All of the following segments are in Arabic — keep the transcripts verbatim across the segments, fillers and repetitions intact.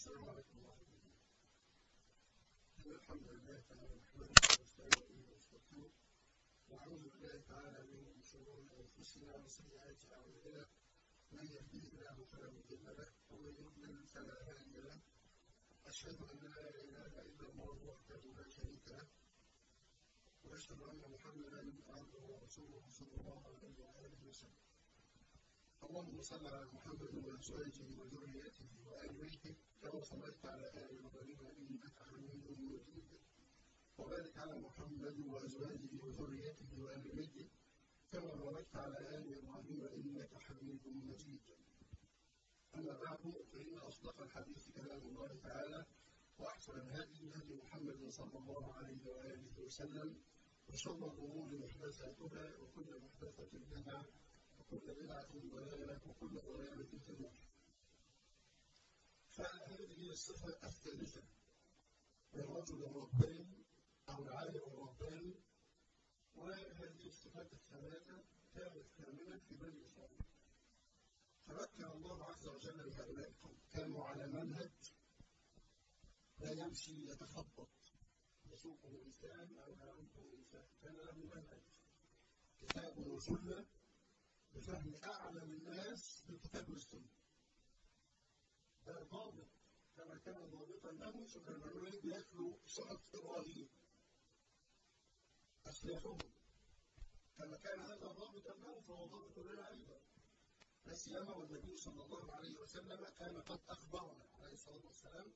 السلام عليكم ورحمة الله وبركاته. الحمد لله تعالى نحمده ونستعينه ونستغفره ونعوذ بالله تعالى من شرور أنفسنا وسيئات أعمالنا، من يهديه الله فلا مضل له ومن يضلل فلا هادي له. أشهد أن لا إله إلا الله وحده لا شريك له، وأشهد أن محمدا عبده ورسوله صلى الله عليه وآله وسلم. اللهم صل على محمد وأزواجه وذريته وآل بيته كما صليت على آل إبراهيم إنك حميد مجيد، وبارك على محمد وأزواجه وذريته وآل بيته كما باركت على آل إبراهيم إنك حميد مجيد. أما بعد، فإن أصدق الحديث كلام الله تعالى، وأحسن الهدي هدي محمد صلى الله عليه وآله وسلم، وشر الأمور محدثاتها، وكل محدثة بدعة، وكل بدعة ضلالة، وكل ضلالة في النار. فهذه الصفة الثالثة للرجل الرباني أو العالم الرباني، وهذه الصفات الثلاثة كانت كاملة في بني إسرائيل. فمكن الله عز وجل لهؤلاء القوم، كانوا على منهج لا يمشي يتخبط يسوقه إنسان أو يعرفه إنسان، كان له منهج، كتاب وسنة، بفهم أعلم الناس بالكتاب والسنة. ده ضابط كما كان ضابطا له سليمان يتلو صحف إبراهيم أسلافهم، كما كان هذا ضابطا له فهو ضابط لنا أيضا، لا سيما والنبي صلى الله عليه وسلم كان قد أخبرنا عليه الصلاة والسلام،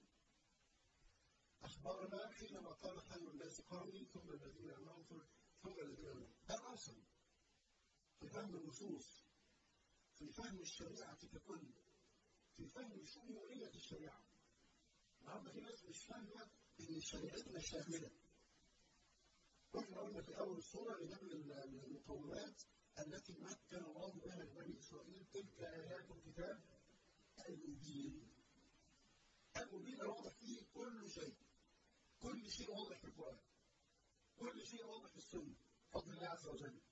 أخبرنا حينما قال خير الناس قرني ثم الذين يلونهم ثم الذين يلونهم. ده أصل في فهم النصوص، في فهم الشريعة ككل، في فهم شمولية الشريعة. النهارده في ناس مش فاهمة إن شريعتنا شاملة. واحنا قلنا في أول الصورة لجمع المقومات التي مكن الله بها لبني إسرائيل، تلك آيات الكتاب المبين. المبين واضح فيه كل شيء، كل شيء واضح في القرآن، كل شيء واضح في السنة، بفضل الله عز وجل.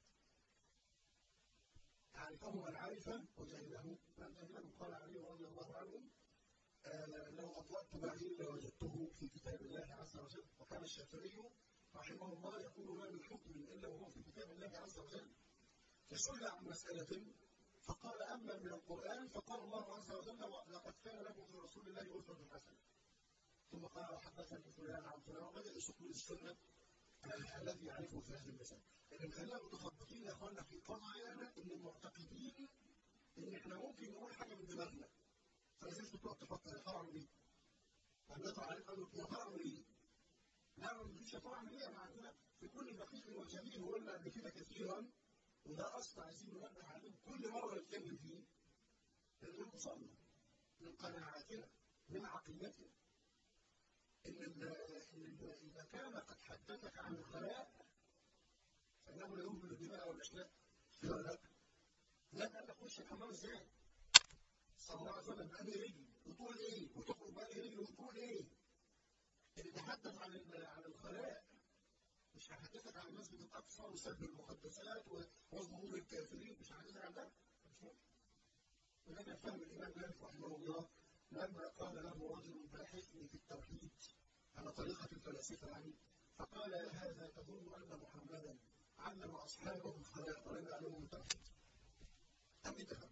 عرفه من عرفه وجهله من جهله. قال علي رضي الله عنه: آه لو أطلقت بعير لوجدته في كتاب الله عز وجل. وكان الشافعي رحمه الله يقول: ما من حكم إلا وهو في كتاب الله عز وجل. فسئل عن مسألة فقال: أما من القرآن فقال الله عز وجل: لقد كان لكم في رسول الله أسوة حسنة. ثم قال: حدثني فلان عن فلان، وبدأ يسوق من السنة الذي يعرفه في هذه المسائل. اللي مخلينا متخبطين يا اخوانا في قضايانا ان معتقدين ان احنا ممكن نقول حاجه من دماغنا، فلازم تقعد تفكر يا ترى اعمل ايه؟ لما يطلع عليك قال له يا ترى اعمل ايه؟ لا ما بنقولش يا ترى اعمل ايه، احنا عندنا في كل دقيق وجميل، وقلنا قبل كده كثيرا، وده اصل عايزين ننبه عليه كل مره نتكلم فيه، لان وصلنا من قناعاتنا من عقيدتنا ان اذا كان قد حدثك عن الخلاء فإنه لا يهمل الدماء والأشلاء. لا لا لا تخش الحمام ازاي؟ صلى الله عليه وسلم بأنهي رجل وتقول ايه؟ وتخرج بأنهي رجل وتقول ايه؟ اللي تحدث عن عن الخلاء مش هيحدثك عن مسجد الأقصى وسب المقدسات وظهور الكافرين، مش هيحدثك عن ده، مش ممكن. ولكن فهم الإمام مالك رحمه الله لما قال له رجل باحثني في التوحيد على طريقة الفلاسفة يعني، فقال: يا هذا تظن أن محمدا علم أصحابه الخلاء ولم يعلمهم التوحيد؟ أم تفهم؟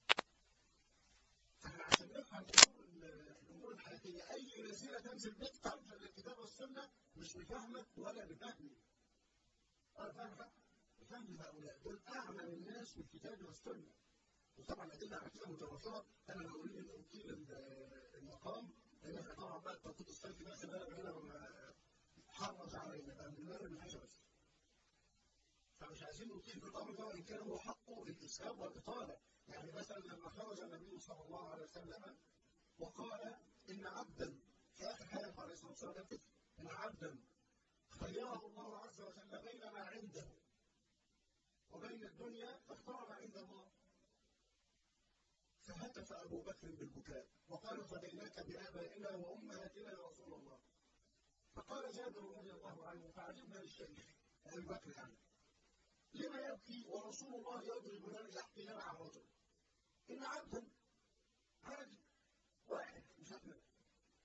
فاحنا عشان نفهم الأمور الحياتية أي رسالة تنزل بك ترجع للكتاب والسنة، مش بفهمك ولا بفهمي. أنا فاهمك؟ بفهم هؤلاء دول أعلم الناس بالكتاب والسنة. وطبعا الأدلة على كده متوفرة. أنا لو أريد أن أطيل المقام، لأن احنا طبعا بقى التوقيت الصيفي ده هنا حرج علينا بقى من المغرب للعشاء بس. فمش عايزين نطيل في الامر ده، وان كان هو حقه الاسلام والاطاله. يعني مثلا لما خرج النبي صلى الله عليه وسلم وقال: ان عبدا في اخر حياته عليه الصلاه والسلام كده، ان عبدا خيره الله عز وجل بين ما عنده وبين الدنيا فاختار ما عند الله. فهتف ابو بكر بالبكاء وقال: فديناك بابائنا وامهاتنا يا رسول الله. فقال جابر رضي الله عنه: فعجبنا للشيخ ابي بكر يعني لما يبكي ورسول الله يضرب لنا يحكي لنا عن رجل؟ ان عبدا عادي واحد مش احنا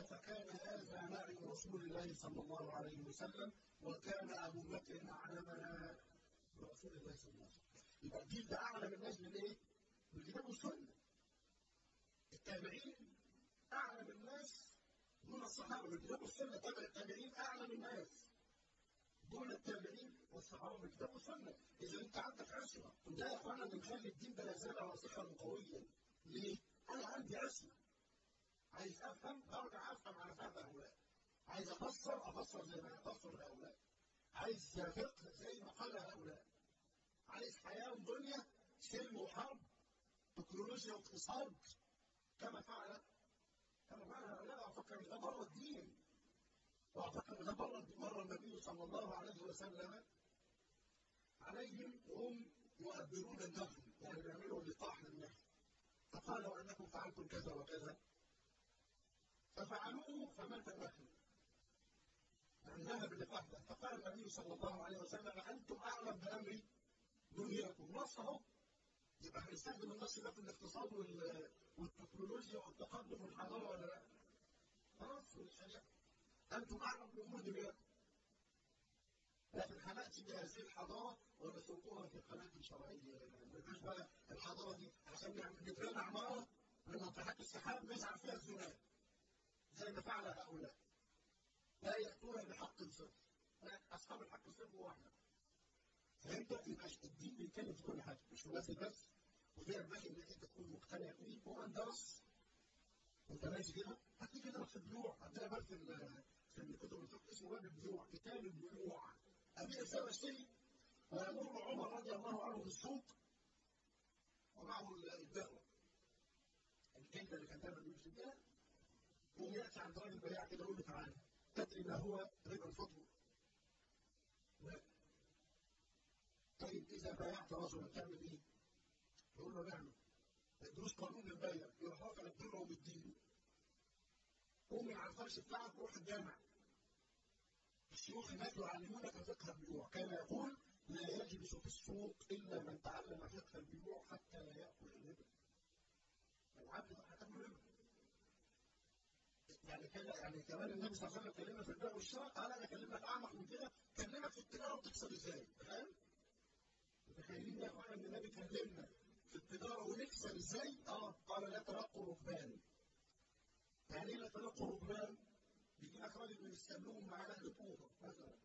فكان هذا نعي رسول الله صلى الله عليه وسلم، وكان ابو بكر اعلمنا برسول الله صلى الله عليه وسلم. يبقى الجيل ده اعلم الناس بالايه؟ بالكتاب والسنه. التابعين اعلم الناس دون الصحابه بالكتاب والسنه، تابع التابعين اعلم الناس دون التابعين والصحابه بالكتاب والسنه. اذا انت عندك عصمه، وده يا اخوانا اللي مخلي الدين ده لا زال راسخا وقويا. ليه؟ انا عندي عصمه. عايز افهم ارجع افهم على فهم هؤلاء. عايز افسر افسر زي ما افسر هؤلاء. عايز فقه زي ما قال هؤلاء. عايز حياه ودنيا، سلم وحرب، تكنولوجيا واقتصاد، كما فعل كما فعل هؤلاء. افكر ده بره الدين. واعتقد ده مره مره النبي صلى الله عليه وسلم عليهم وهم يؤبرون النخل، يعني بيعملوا لقاح للنخل. فقالوا انكم فعلتم كذا وكذا، ففعلوه فمات النخل. يعني ذهب اللقاح ده. فقال النبي صلى الله عليه وسلم انتم اعلم بامر دنياكم. نص اهو. يبقى هنستخدم النص ده في الاقتصاد والتكنولوجيا والتقدم والحضاره ولا لا؟ خلاص مش هنعمل. انتم اعلم بامور دنياكم. لكن هنأتي بهذه الحضارة ونسوقها في قناة شرعية. مش بقى الحضارة دي عشان نجيب لنا عمارة من ناطحات السحاب نزعل فيها الزمان زي ما فعل هؤلاء. لا يأتون بحق صفر. أصحاب الحق صفر هو احنا. فأنت يبقى الدين بيتكلم في كل حاجة، مش مناسب بس. وده ينبغي إنك أنت تكون مقتنع بيه. هو درس وأنت ماشي كده هتيجي كده في البيوع. عندنا باب في في الكتب الفقه اسمه باب البيوع، كتاب البيوع. أبي أسامة الشيء ويمر عمر رضي الله عنه في السوق ومعه الدهوة الكلمة اللي كان دايما بيمشي بيها، يقوم يأتي عند راجل بياع كده يقول له تعالى تدري ما هو ربا الفضل؟ لا. طيب إذا بايعت رجلا تعمل إيه؟ يقول له نعمل. دروس قانون البيع، يروح رافع الدره ومديله. قوم من على الفرش بتاعك وروح الجامع. الشيوخ هناك يعلمونك فقه البيوع. كان يقول لا يجلس في السوق الا من تعلم فقه البيوع حتى لا ياكل الربا. العبد هتاكل ربا. يعني كده يعني كمان النبي صلى الله عليه وسلم كلمنا في البيع والشراء. قال انا اكلمك اعمق من كده، كلمك في التجاره بتكسب ازاي؟ فاهم؟ متخيلين يا اخوانا ان النبي كلمنا في التجاره ونكسب ازاي؟ اه قال لا تلقوا ركبان. يعني ايه لا تلقوا ركبان؟ بيجي لك راجل من السلوم معاه نقل اوضه مثلا.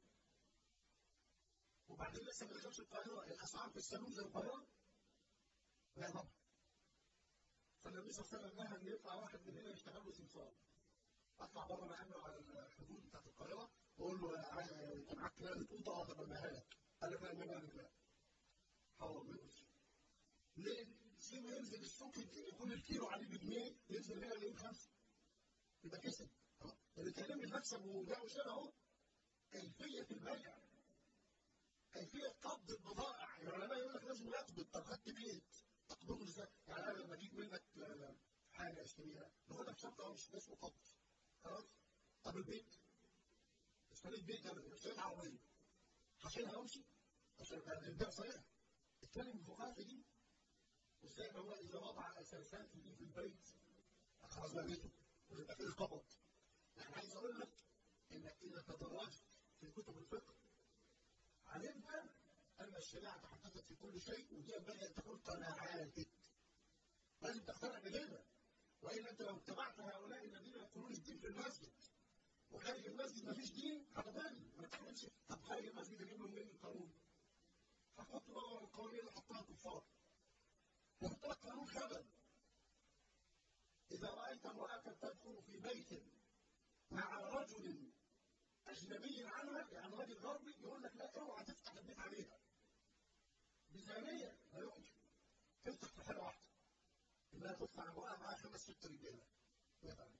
وبعدين لسه ما دخلش القاهره، الاسعار في السلوم زي القاهره؟ لا طبعا. فالنبي صلى الله عليه وسلم نهى ان يطلع واحد من هنا يشتغل له سمسار. اطلع بره معاه على الحدود بتاعت القاهره واقول له انت معاك نقل اوضه اه طب اديها لك. قال لي لا لا لا. حاول ما يقولش. ليه؟ سيبه ينزل السوق يكون الكيلو عليه بجنيه، ينزل هنا يلاقيه بخمسه. يبقى كسب. اللي كلمني المكسب وبيع وشراء اهو. كيفيه البيع. كيفيه قبض البضائع. العلماء يقول لك لازم يقبض. طب خدت بيت تقبضه ازاي؟ يعني انا لما اجيب منك حاجه اشتريها باخدها بشرط او مش اسمه قبض. خلاص؟ طب البيت؟ اشتريت بيت انا اشتريت عربيه. هشيلها وامشي؟ عشان البيع صحيح. اتكلم الفقهاء في دي. وازاي هو اذا وضع اساسات دي في البيت خلاص بقى بيته ويبقى فيه القبض. يعني عايز اقول لك انك اذا تدرجت في كتب الفقه علمت ان الشريعه تحدثت في كل شيء، ودي ينبغي ان تكون قناعات. لازم تقتنع بكده. والا انت لو اتبعت هؤلاء الذين يقولون الدين في المسجد وخارج المسجد ما فيش دين هتضل. ما تعملش. طب خارج المسجد اجيب له منين القانون؟ هحط بقى القوانين اللي حطها الكفار. وحط لك قانون خبل. اذا رايت امراه تدخل في بيت مع رجل اجنبي عنها، يعني راجل غربي، يقول لك لا اوعى تفتح البيت عليها. بزانيه لا يمكن. تفتح في حاجه واحده. انها تفتح امراه معاها خمس ست رجاله. يعني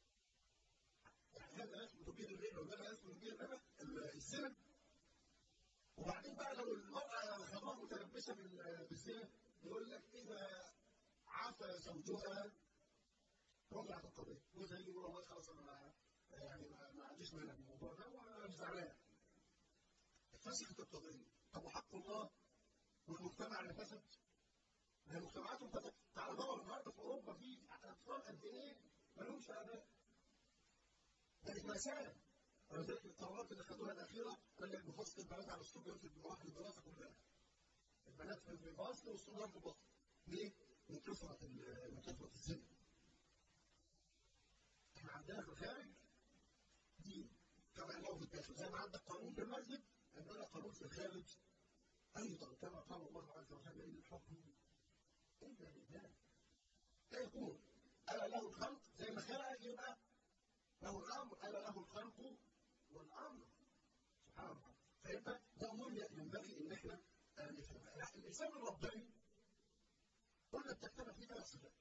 هذا اسمه تبيين الربا وده اسمه تبيين الربا الزنا. وبعدين بقى لو المراه خلاص متلبسه بالزنا يقول لك اذا عفى زوجها رجعت القضيه. جوزها يجي يقول والله خلاص انا يعني ما عنديش مانع بالموضوع ده وانا مش زعلان. فسخت القضيه. طب وحق الله والمجتمع اللي فسد؟ ما المجتمعات انفتحت. تعال دور النهارده في اوروبا في اطفال قد ايه ما لهمش اباء. كانت مأساة. ولذلك القرارات اللي خدوها الأخيرة قال لك بفصل البنات على الصبيان في الواحد الدراسة كلها. البنات في الفصل والصبيان في الفصل. ليه؟ من كثرة من كثرة الزنا. احنا عندنا في الخارج دين كما انه في الداخل، زي ما عندك قانون في المسجد عندنا قانون في الخارج ايضا كما قال الله عز وجل ان الحكم الا لله. لا يكون الا له الخلق زي ما خلق يبقى له الامر، الا له الخلق والامر سبحان الله. فيبقى ده امور ينبغي ان احنا نفهمها. الانسان الرباني قلنا بتجتمع فيه ثلاث صفات: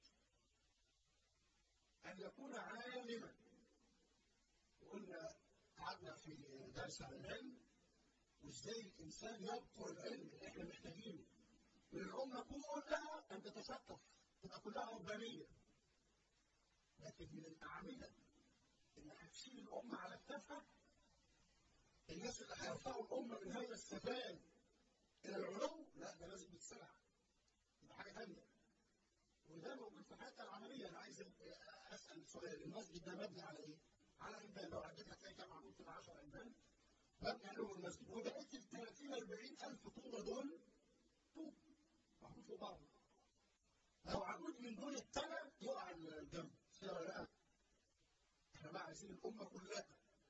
ان يكون عالما، وقلنا قعدنا في درس عن العلم وازاي الانسان يبقى العلم اللي احنا محتاجينه للامه كلها ان تتثقف تبقى كلها ربانيه. لكن من الاعمده اللي هتشيل الامه على كتافها الناس اللي هيرفعوا الامه من هذا السفال الى العلو، لا ده لازم يتسرع، يبقى حاجه ثانيه. وده موجود في حياتنا العمليه. انا عايز اسال سؤال: المسجد ده مبني على ايه؟ على عمدان. لو عديت هتلاقي كام عمود كده؟ عشرة عمدان مبني عليهم المسجد. وبقيت ال ثلاثين أربعين ألف طوبه دول طوب محطوط في بعض. لو عمود من دول اتنى يقع الجنب. كده ولا لا؟ احنا بقى عايزين الامه كلها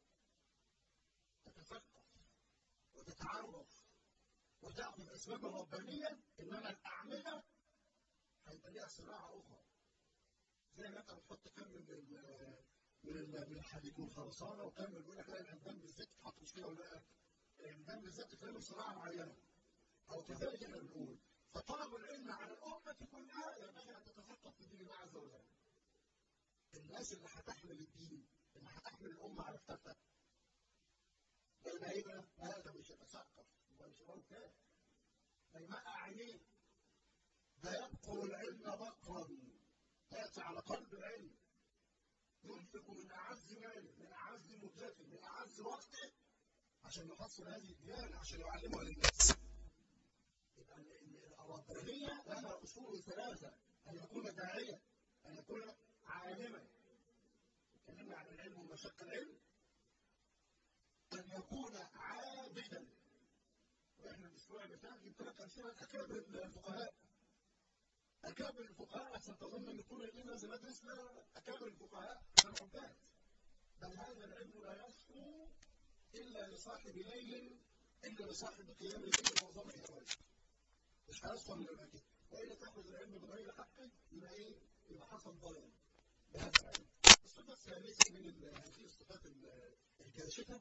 تتثقف وتتعرف وتاخذ اسباب ربانيه، انما الاعمده هيبقى ليها صناعه اخرى. زي ما انت بتحط كم من من من الحديد والخرسانه وكم بيقول لك لا العمدان بالذات تتحط مش كده ولا لا؟ العمدان بالذات تتعمل صناعه معينه. او كذلك احنا بنقول فطلب العلم على الامه كلها ينبغي ان تتثقف في دين الله عز وجل. الناس اللي هتحمل الدين، اللي هتحمل الامه على كتافها، لان ايه بقى؟ هذا مش يتثقف، ده مش موتاه، ده يمقع عينيه، ده يبقر العلم بقرا ياتي على قلب العلم، ينفق من اعز ماله، من اعز مدته، من اعز وقته عشان يحصل هذه الديانه، عشان يعلمها للناس. يبقى الربانيه لها اصول ثلاثه: ان يكون داعيه، ان يكون عالما، اتكلمنا عن العلم ومشق العلم، ان يكون عابدا. واحنا الاسبوع اللي فات جبت لك امثله اكابر الفقهاء. اكابر الفقهاء عشان تظن ان طول الليل لازم ندرسنا اكابر الفقهاء كانوا عباد. بل هذا العلم لا يصفو الا لصاحب ليل، الا لصاحب قيام الليل وظن الهوى. مش هيصفى من الاماكن، والا تاخذ العلم بغير حقه يبقى ايه؟ يبقى حصل ضلال بهذا العلم. الصفه الثالثه من هذه الصفات الكاشفه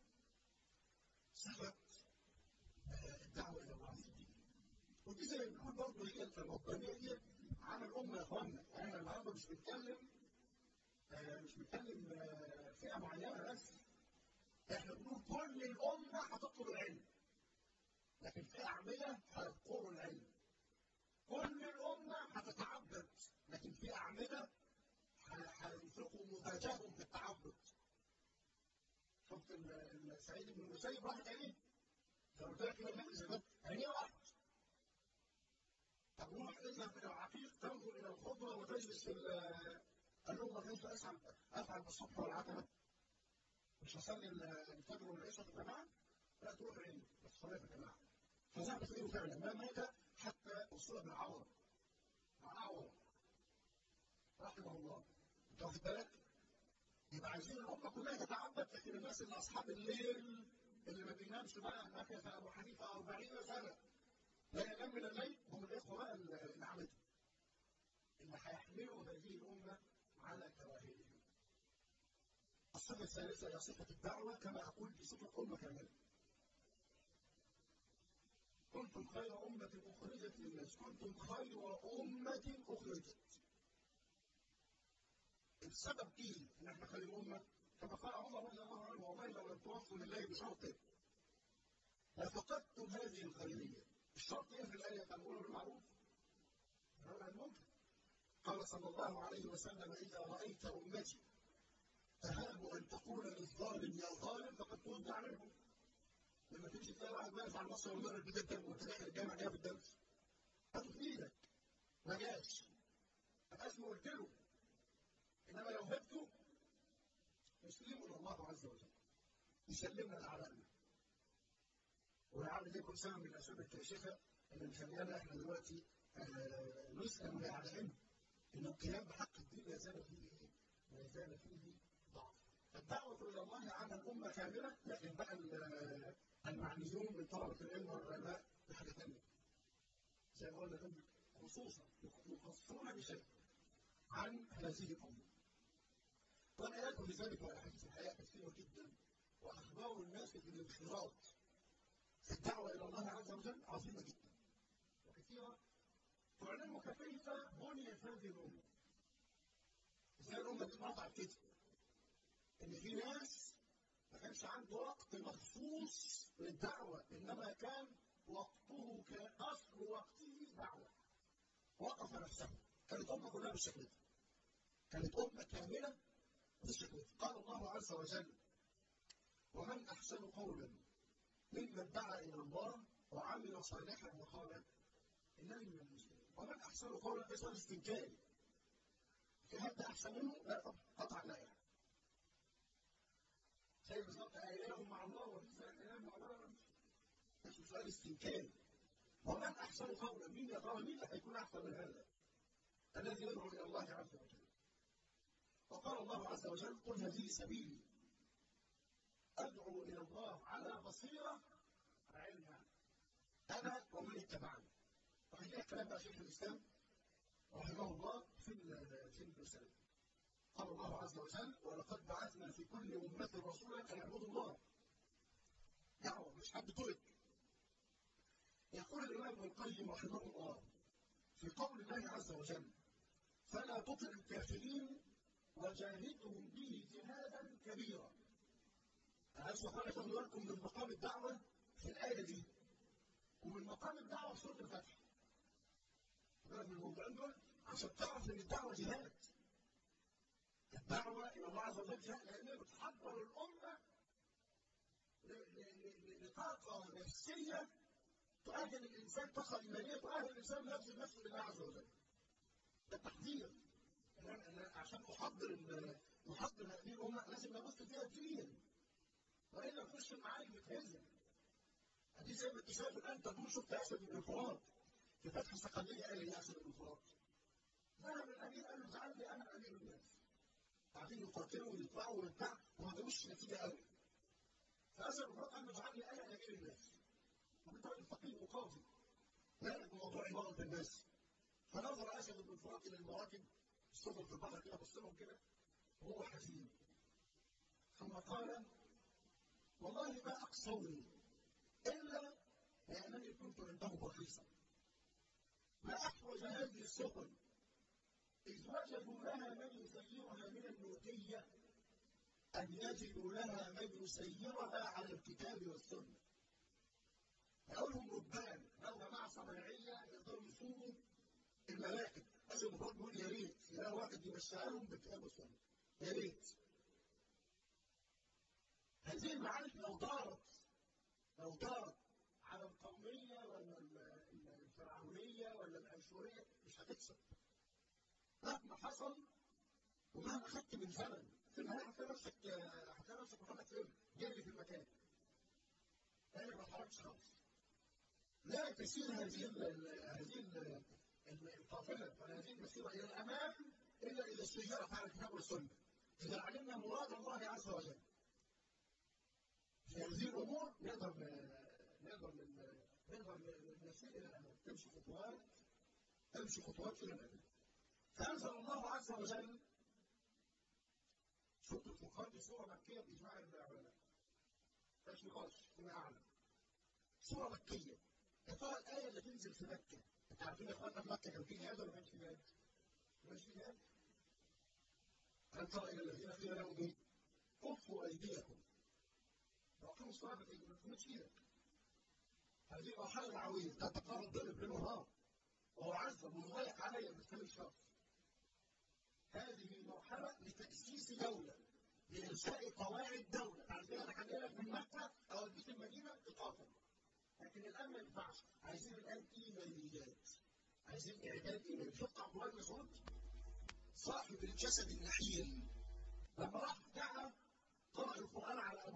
صفه الدعوه الى الله في الدين. ودي زي ما بنقول برضه هي الربانيه دي عن الامه يا اخوانا. احنا النهارده مش بنتكلم مش بنتكلم فئه معينه بس. احنا بنقول كل الامه هتطلب العلم، لكن في اعمده هيذكروا العلم. كل الامه هتتعبد، لكن في اعمده هينفقوا مزاجهم في التعبد. شفت سعيد بن المسيب واحد عينيه، زي ما قلت لك كده المجلس عينيه واحد. طب روح اذهب الى العقيق تنظر الى الخضره وتجلس في قال لهم كيف افعل افعل بالصبح والعتمه؟ مش هصلي الفجر والعشاء في الجماعه؟ لا تروح عيني بس صلاه في الجماعه. فذهب فيه فعلا ما مات حتى اصيب بالعور. عور رحمه الله. انت واخد بالك؟ يبقى عايزين الامه كلها تتعبد، لكن الناس اللي اصحاب الليل اللي ما بينامش بقى مكث ابو حنيفه أربعين سنه لا ينام من الليل هم الاخوه بقى اللي عملوا اللي هيحملوا هذه الامه على كواهلهم. الصفه الثالثه هي صفه الدعوه، كما اقول في صفه امه كامله. كنتم خير امه اخرجت للناس، كنتم خير امه اخرجت. السبب ايه ان احنا خير امه؟ كما قال عمر رضي الله عنه: والله لو لم توفوا لله بشرطه لفقدتم هذه الخيريه. الشرط ايه في الايه؟ تامرون بالمعروف ونهون عن المنكر. قال صلى الله عليه وسلم: اذا رايت امتي تهاب ان تقول للظالم يا ظالم فقد كنت عنهم. لما تمشي تلاقي واحد واقف على المصر ويضرب بجد وانت داخل الجامع جاي في الدرس هاته في ايدك ما جاش ابقى اسمه قلت له. انما لو هبته يسلموا الى الله عز وجل يسلمنا لأعمالنا. ولعل دي يكون سبب من الأسباب الكاشفة اللي مخلينا إحنا دلوقتي آه نسلم على علم إن القيام بحق الدين لا زال فيه إيه؟ لا زال فيه ضعف. الدعوة إلى الله على الأمة كاملة، لكن بقى المعنيون من طلبة العلم والعلماء بحاجة ثانية. زي ما قلنا دول خصوصا يخصون بشيء عن هذه الأمة. والآيات لذلك والأحاديث الحياة كثيرة جدا، وأخبار الناس بالانخراط في الدعوة إلى الله عز وجل عظيمة جدا وكثيرة، تعلمك كيف بنيت هذه الأمة. إزاي الأمة دي اتقطعت كده؟ إن في ناس ما كانش عنده وقت مخصوص للدعوة، إنما كان وقته كأصل وقته دعوة. وقف نفسه. كانت أمة كلها بالشكل ده. كانت أمة كاملة بالشكل ده. قال الله عز وجل: ومن أحسن قولا ممن دعا إلى الله وعمل صالحا وقال إنني من المسلمين. ومن أحسن قولا ده سؤال استنكاري. في حد أحسن منه؟ لا طبعا، قطعا لا يعني. زي بالظبط أيام مع الله وفي أيام مع الله. ده سؤال استنكاري. ومن أحسن قولا، مين يا ترى مين اللي هيكون أحسن من هذا؟ الذي يدعو إلى الله عز وجل. وقال الله عز وجل: قل هذه سبيلي أدعو إلى الله على بصيرة علما أنا ومن اتبعني. وهذا الكلام بقى شيخ الإسلام رحمه الله في في الرسالة. قال الله عز وجل: ولقد بعثنا في كل أمة رسولا أن يعبدوا الله. دعوة مش حد ترك. يقول الإمام ابن القيم رحمه الله في قول الله عز وجل: فلا تطع الكافرين وجاهدهم به جهادا كبيرا. عايز أقول لكم بالكم من مقام الدعوة في الآية دي ومن مقام الدعوة في سورة الفتح. من الموضوعين دول عشان تعرف إن الدعوة جهاد. الدعوة إلى الله عز وجل جهاد، لأنها بتحضر الأمة لطاقة نفسية تؤهل الإنسان، طاقة إيمانية تؤهل الإنسان ليبذل نفسه لله عز وجل. ده تحضير. عشان أحضر أحضر هذه الأمة لازم نبث فيها الدين. وإلا نخش المعارك بتهزم. دي زي ما أنت شايف الآن تقول شفت أسد بن الفرات في فتح الصقلية قال لي أسد بن الفرات. ذهب الأمير قال له تعال لي أنا أمير الناس. قاعدين يقاتلوا ويطلعوا ويبتاع وما جابوش نتيجة قوي. فأسد بن الفرات قال له تعال لي أنا أمير الناس. وأنت راجل فقيه وقاضي. مالك بموضوع إمارة الناس. فنظر أسد بن الفرات إلى المراكب السفن في البحر كده بص لهم كده وهو حزين. ثم قال: والله ما أقصوني إلا لأنني كنت عندهم رخيصا. ما أحوج هذه السفن إذ وجدوا لها من يسيرها من النوتية أن يجدوا لها من يسيرها على الكتاب والسنة. هؤلاء ربان لو جماعة صناعية يقدروا يسوقوا المراكب. أجل المفروض يقول يا ريت يلاقوا واحد يمشيها لهم بالكتاب والسنة. يا ريت. هذه المعارك لو دارت لو دارت على القومية ولا الفرعونية ولا الأشورية مش هتكسب. مهما حصل ومهما خدت من زمن في النهاية هتلاقي نفسك هتلاقي نفسك محمد فين؟ جري في المكان. لأنك ما اتحركتش خالص. لا تسير هذه هذه القافلة ولا هذه المسيرة إلى الأمام إلا إذا استجارت على الكتاب والسنة. إذا علمنا مراد الله عز وجل. في هذه الأمور نقدر نقدر نقدر نسير إلى الأمام. تمشي خطوات تمشي خطوات إلى الأمام. فأنزل الله عز وجل سورة الفرقان. دي سورة مكية بإجماع العلماء. مش نقاش فيما أعلم. سورة مكية. يا ترى الآية اللي تنزل في مكة، أنتوا عارفين يا إخواننا في مكة كان في جهاد ولا ما كانش في جهاد؟ ما كانش في جهاد. ألم تر إلى الذين قيل لهم إيه؟ كفوا أيديكم وأقيموا الصلاة ما تكونش إيدك. هذه مرحلة دعوية تتقرب ضرب بالنهار وهو عذب وضيق عليا ما تكلمش خالص. هذه مرحلة لتأسيس دولة، لإنشاء قواعد دولة. عايزين أنا هنقلك من مكة أو أديك المدينة تقاتل. لكن الآن ما ينفعش. عايزين الآن إيمانيات. عايزين إعداد إيماني. شفت عبد الله بن مسعود صاحب الجسد النحيل لما راح دعا قرأ القرآن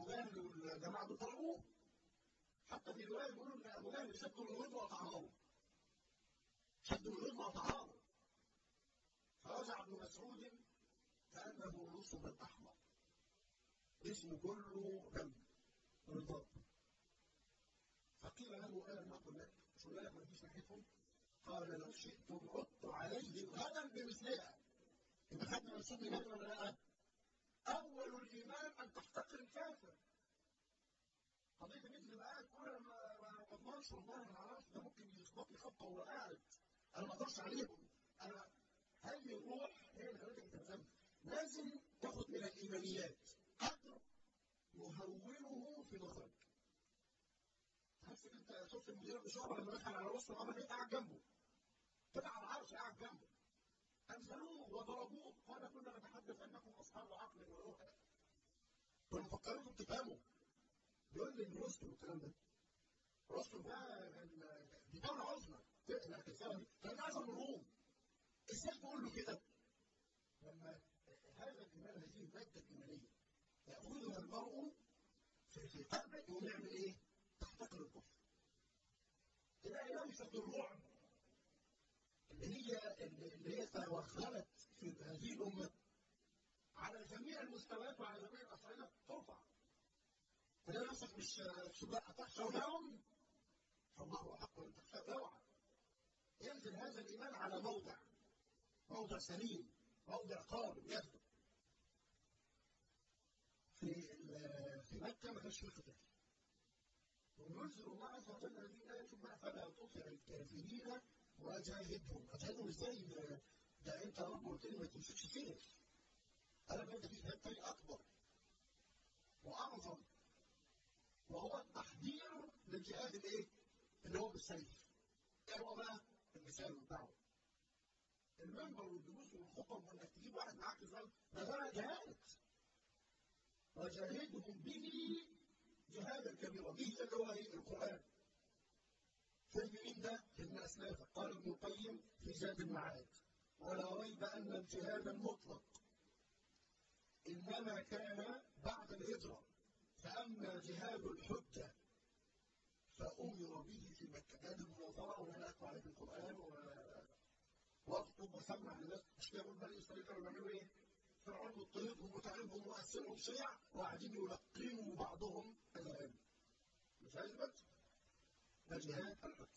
ابو جهل والجماعه دول ضربوه. حتى في روايه بيقولوا ان ابو جهل شدوا من الغد وقطعه. شدوا من الغد وقطعه. فرجع ابن مسعود كانه نصب الاحمر. جسمه كله دم من الضرب. فقيل له الم نقل لك مش قلنا لك ما تجيش ناحيتهم؟ قال لو شئتم عدت عليهم غدا بمثلها. يبقى خدنا من سوق الايمان ولا لا؟ اول الايمان ان تحتقر الكافر. قضيه ان انت تبقى قاعد تقول انا ما اضمنش والله ما اعرفش ده ممكن يخبط لي خبطه وهو قاعد. انا ما اقدرش عليهم. انا هذه الروح هي اللي خلتك تلزمها. لازم تاخد من الايمانيات قدر يهونه في نظرك. تحس ان انت شفت المدير بشعر لما دخل على وسط الامر انت قاعد جنبه. طلع على العرش قاعد جنبه. انزلوه وضربوه. قال كنا نتحدث انكم اصحاب عقل وروح. كنا مفكرين تفهموا. يقول لي رستم الكلام ده. رستم ده دي دوله عظمى. كان اعظم من الروم. ازاي تقول له كده؟ لما هذا الايمان هذه الماده الايمانيه ياخذها المرء في قلبه يقوم يعمل ايه؟ تحتقر الكفر. تلاقي لمسه الرعب اللي هي اللي هي توغلت في هذه الامه على جميع المستويات وعلى جميع الاصعده ترفع. تلاقي نفسك مش تخشونهم فالله احق ان تخشى. اوعى ينزل هذا الايمان على موضع موضع سليم، موضع قابل يثبت. في في مكه ما كانش فيه قتال. وينزل الله عز وجل هذه الايه ثم فلا تطع الكافرين وجاهدهم. اجاهدهم ازاي؟ ده انت رب قلت لي ما تمسكش سيف. انا بدي في جهاد تاني اكبر واعظم وهو التحضير للجهاد الايه؟ اللي هو بالسيف. ايه هو بقى؟ المثال والدعوه. المنبر والدروس والخطب وانك تجيب واحد معاك ازاي؟ ده ده جهاد. وجاهدهم به جهادا كبيرا. به اللي هو ايه؟ القران. في مين ده؟ ابن اسلافه. قال ابن القيم في زاد المعاد: ولا ريب ان الجهاد المطلق انما كان بعد الهجره. فاما جهاد الحجه فامر به في مكه. كان المناظره وانا اقرا عليك القران واخطب وسمع للناس. مش كده يقول بني اسرائيل كانوا بيعملوا ايه؟ فرعون مضطهدهم وتعبهم وقسمهم شيع وقاعدين يلقنوا بعضهم العلم. مش هيثبت؟ ده جهاد الحجه.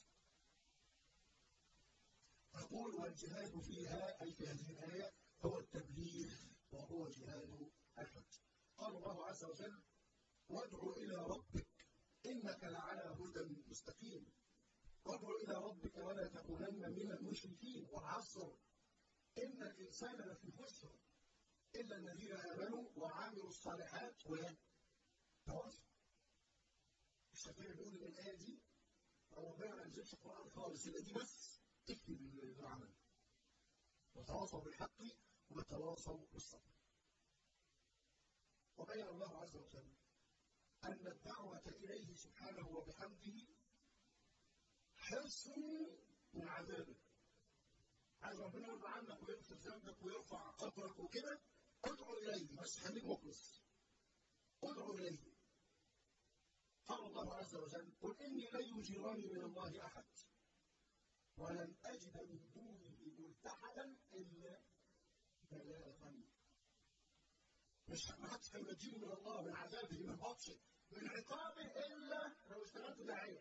تقول والجهاد فيها أي في هذه الآية هو التبليغ وهو جهاد الحج. قال الله عز وجل: وادع إلى ربك إنك لعلى هدى مستقيم. وادع إلى ربك ولا تكونن من المشركين. والعصر إن الإنسان لفي خسر إلا الذين آمنوا وعملوا الصالحات وتواصوا. الشافعي بيقول إن الآية دي ربنا ما نزلش القرآن خالص، إلا دي بس تكفي بالعمل. وتواصوا بالحق وتواصوا بالصبر. وبين الله عز وجل أن الدعوة إليه سبحانه وبحمده حرص من عذابه. عايز ربنا يرضى عنك ويغفر ذنبك ويرفع قدرك وكده، ادعو إليه بس خليك مخلص. ادعو إليه. قال الله عز وجل: قل إني لن يجيرني من الله أحد ولن أجد من دونه ملتحدا إلا بلاغا. مش محدش هينجيني من الله من عذابه من بطشه من عقابه إلا لو اشتغلت داعية.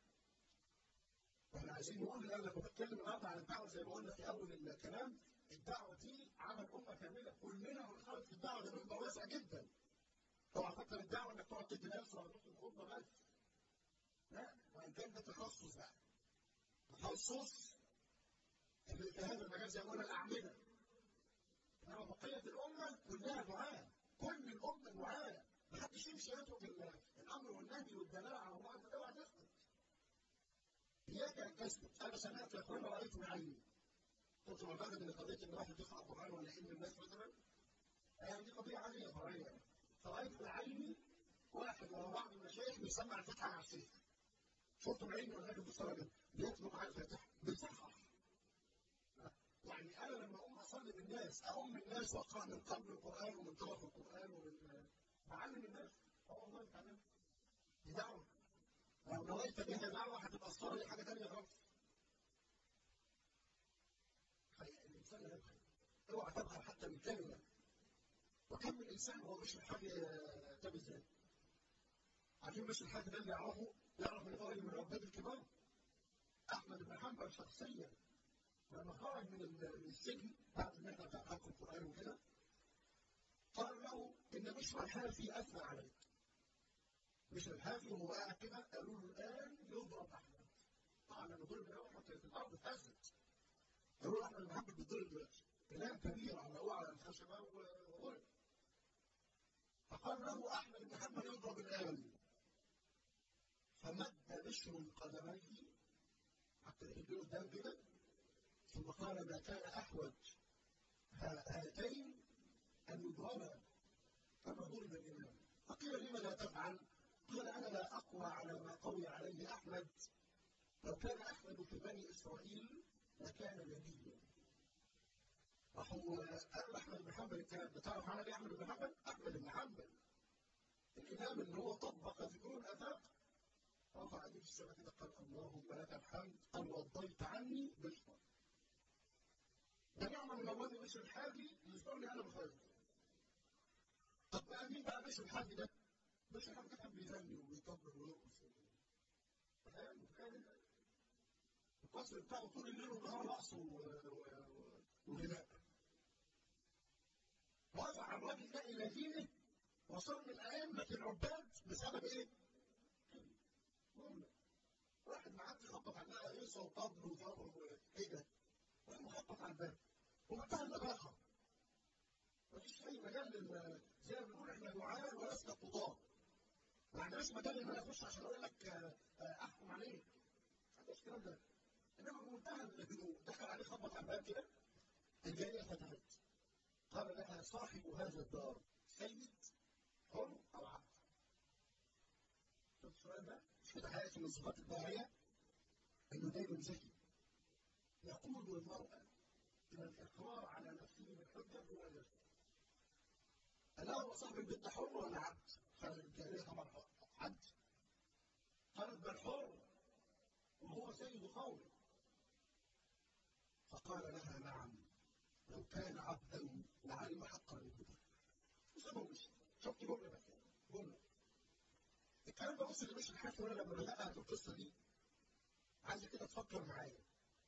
واحنا عايزين نقول ان انا كنت بتكلم النهارده عن الدعوه زي ما قلنا في اول الكلام. الدعوه دي عمل امه كامله، كلنا بنخالف في الدعوه. ده منبر واسع جدا. اوعى تفكر الدعوه انك تقعد تدي درس ولا تدخل خطبه بس. لا، وان كان ده تخصص بقى. تخصص في هذا المجال زي ما قلنا الاعمده. انما بقيه الامه كلها دعاه. كل الامه دعاه. ما حدش يمشي يترك الامر والنهي والدلاله على الله. انت اوعى تسكت. اياك ان تسكت. انا سمعت يا اخوانا رايت بعيني. كنت معتقد ان قضيه ان واحد يقرا القران ولا علم الناس مثلا يعني دي قضيه عاديه فرعيه. فرايت بعيني واحد ورا بعض المشايخ بيسمع الفتحه على الشيخ. شفته بعيني ولا كنت بتفرج بيطلق على الفتحه بيصحح. يعني انا لما اقوم اصلي بالناس اقوم الناس واقرا من قبل القران ومن طرف القران ومن بعلم الناس. اه والله تعالى دي دعوه، لو نويت بها دعوه هتبقى الصلاه دي حاجه ثانيه خالص. الانسان لا يبخل، اوعى تبخل حتى من كلمه. وكم من انسان هو مش محتاج تاب ازاي؟ عارفين مش الحاج ده اللي يعرفه يعرف ان هو من العباد الكبار. احمد بن حنبل شخصيا لما خرج من السجن بعد المهنه بتاع حق القران وكده قال له ان بشر الحافي اثنى عليك. بشر الحافي وهو قاعد كده قالوا له الان يضرب احمد. طبعا لما ضرب احمد كانت الارض اتهزت. قالوا له احمد بن حنبل بيتضرب دلوقتي. كلام كبير علقوه على الخشبه وضرب. فقال له احمد بن حنبل يضرب الان. فمد بشر قدميه حتى يجي قدام كده ثم قال ما كان احوج هاتين ان يضربا كما ضرب الامام. فقيل لما لا تفعل؟ قال انا لا اقوى على ما قوي عليه احمد. لو كان احمد في بني اسرائيل لكان نبيا. راحوا قالوا احمد بن حنبل الكلام ده. تعرف عمل ايه احمد بن حنبل؟ احمد بن حنبل الامام اللي هو طبق في كل افاق رفع يده في السماء كده قال اللهم لك الحمد ان رضيت عني بشرا. ده نعمه من الله بشر الحاجي يذكر لي انا بخير. طب بقى مين بقى بشر الحاجي ده؟ بشر الحاجي ده كان بيغني وبيطبل ويرقص. القصر بتاعه طول الليل والنهار رقص وغناء. رفع الراجل ده الى دينه وصار من ائمه العباد بسبب ايه؟ واحد معدي خبط على الناس يسوى وطبل وضرب ايه ده؟ واحد مخبط على الباب ومنتهى النباهه. مفيش اي مجال لل زي ما بنقول احنا دعاء ولسنا قضاه. ما عندناش مجال ان انا اخش عشان اقول لك احكم عليك. ما عندناش الكلام ده. انما بمنتهى الهدوء دخل عليه خبط على الباب كده الجاريه فتحت. قال لها صاحب هذا الدار سيد حر او عبد؟ شوف السؤال ده مش كده حياتي من صفات الداعيه انه دايما ذكي يقود المراه الى الاقرار على نفسه بالحجه هو نفسه. الا هو صاحب البيت حر ولا عبد؟ قال الجاريه طبعا عبد. قالت بل حر وهو سيد قومه. فقال لها نعم لو كان عبدا لعلم حقا للهدى. مش شفت جمله بس جمله. الكلام ده بص اللي مش الحاجه وانا لما بدات في القصه دي عايزك كده تفكر معايا.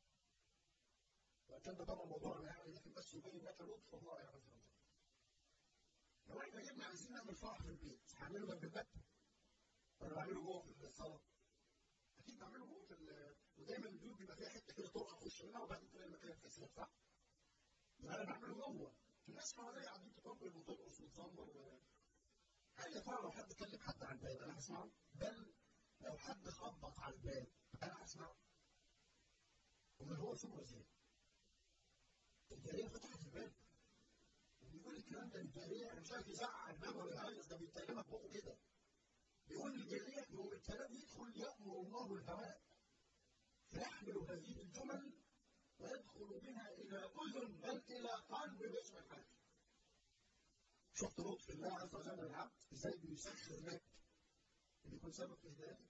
وكان ده طبعا موضوعنا يعني لكن بس يبين لك لطف الله عز وجل. لو احنا جبنا عايزين نعمل فرح في البيت هنعمله جنب الباب ولا نعمله جوه في الصاله؟ اكيد نعمله جوه في ودايما البيوت بيبقى فيها حته كده طرقه اخش منها وبعدين تلاقي المكان فاسد صح؟ يبقى انا بعمله جوه. الناس حواليا قاعدين تطبل وترقص وتزمر. هل يا ترى لو حد كلم حد على الباب انا هسمعه؟ بل لو حد خبط على الباب انا هسمعه. امال هو سمعه ازاي؟ الجاريه فتحت الباب وبيقول الكلام ده للجاريه انا مش عارف يزعق الباب ولا يهيص ده بيتكلمك بقه كده. بيقول للجاريه يوم الكلام يدخل يامر الله الهواء فيحمل هذه الجمل ويدخل بها الى اذن بل الى قلب باسم الحاج. شفت لطف الله عز وجل للعبد ازاي بيسخر لك اللي يكون سبب في هدايتك.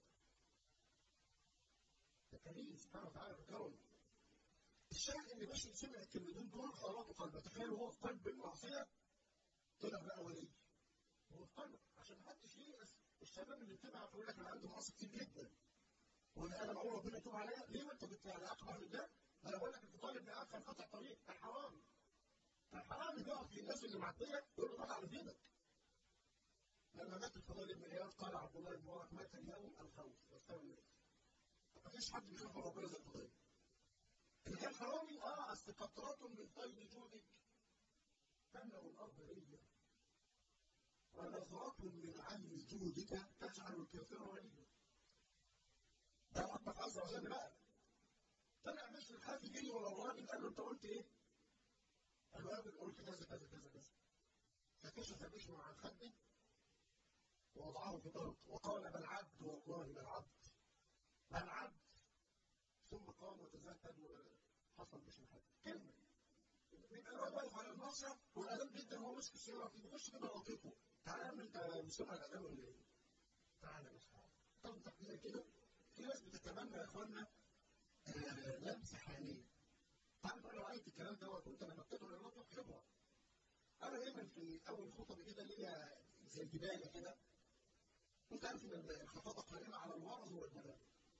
ده كريم سبحانه وتعالى بكرم. الشاهد ان بشر سمع الكلمتين دول خلاطوا قلبه. تخيلوا هو في قلب المعصيه طلع بقى ولي. هو في قلبه عشان محدش ييأس. الشباب اللي بتبعت يقول لك انا عندي معاصي كتير جدا وانا انا معقول ربنا يتوب عليا؟ ليه وانت كنت يعني اقبح من ده؟ انا بقول لك انت طالب بأكثر قطع طريق الحرام. الحرام بيقف في الناس اللي معديه يقول له طلع في ايدك. لما مات الفضيل بن عياض قال عبد الله بن مبارك مات اليوم الخوف واستوى الناس. ما فيش حد بيخاف من ربنا زي الفضيل. اللي كان حرامي اه اصل قطرات من طيب جودك تملا الارض ريا ونظرات من عين جودك تجعل الكافر وليا. ده ربك عز وجل بقى. طلع مش الحافي جري ورا الراجل قال له انت قلت ايه؟ قال له الراجل قلت كذا كذا كذا كذا. فكشف بشر عن خده ووضعه في الارض وقال بل عبد والله بل عبد بل عبد. ثم قام وتزهد وحصل مش الحاجه كلمه. بيبقى الواد واقف على المصرف والأذان جدا وهو ماسك السياره بيخش كده لطيفه تعالى انت مسمع الاذان ولا ايه؟ تعالى بس طبطق كده كده. في ناس بتتمنى يا اخوانا آه لمسه حنين. تعرف انا رايت الكلام دوت وانت لما بتدخل المطبخ خبره. انا دايما في اول خطبه كده ليا زي البدايه كده. انت عارف ان الخطابه قائمه على الوعظ والبلاغ.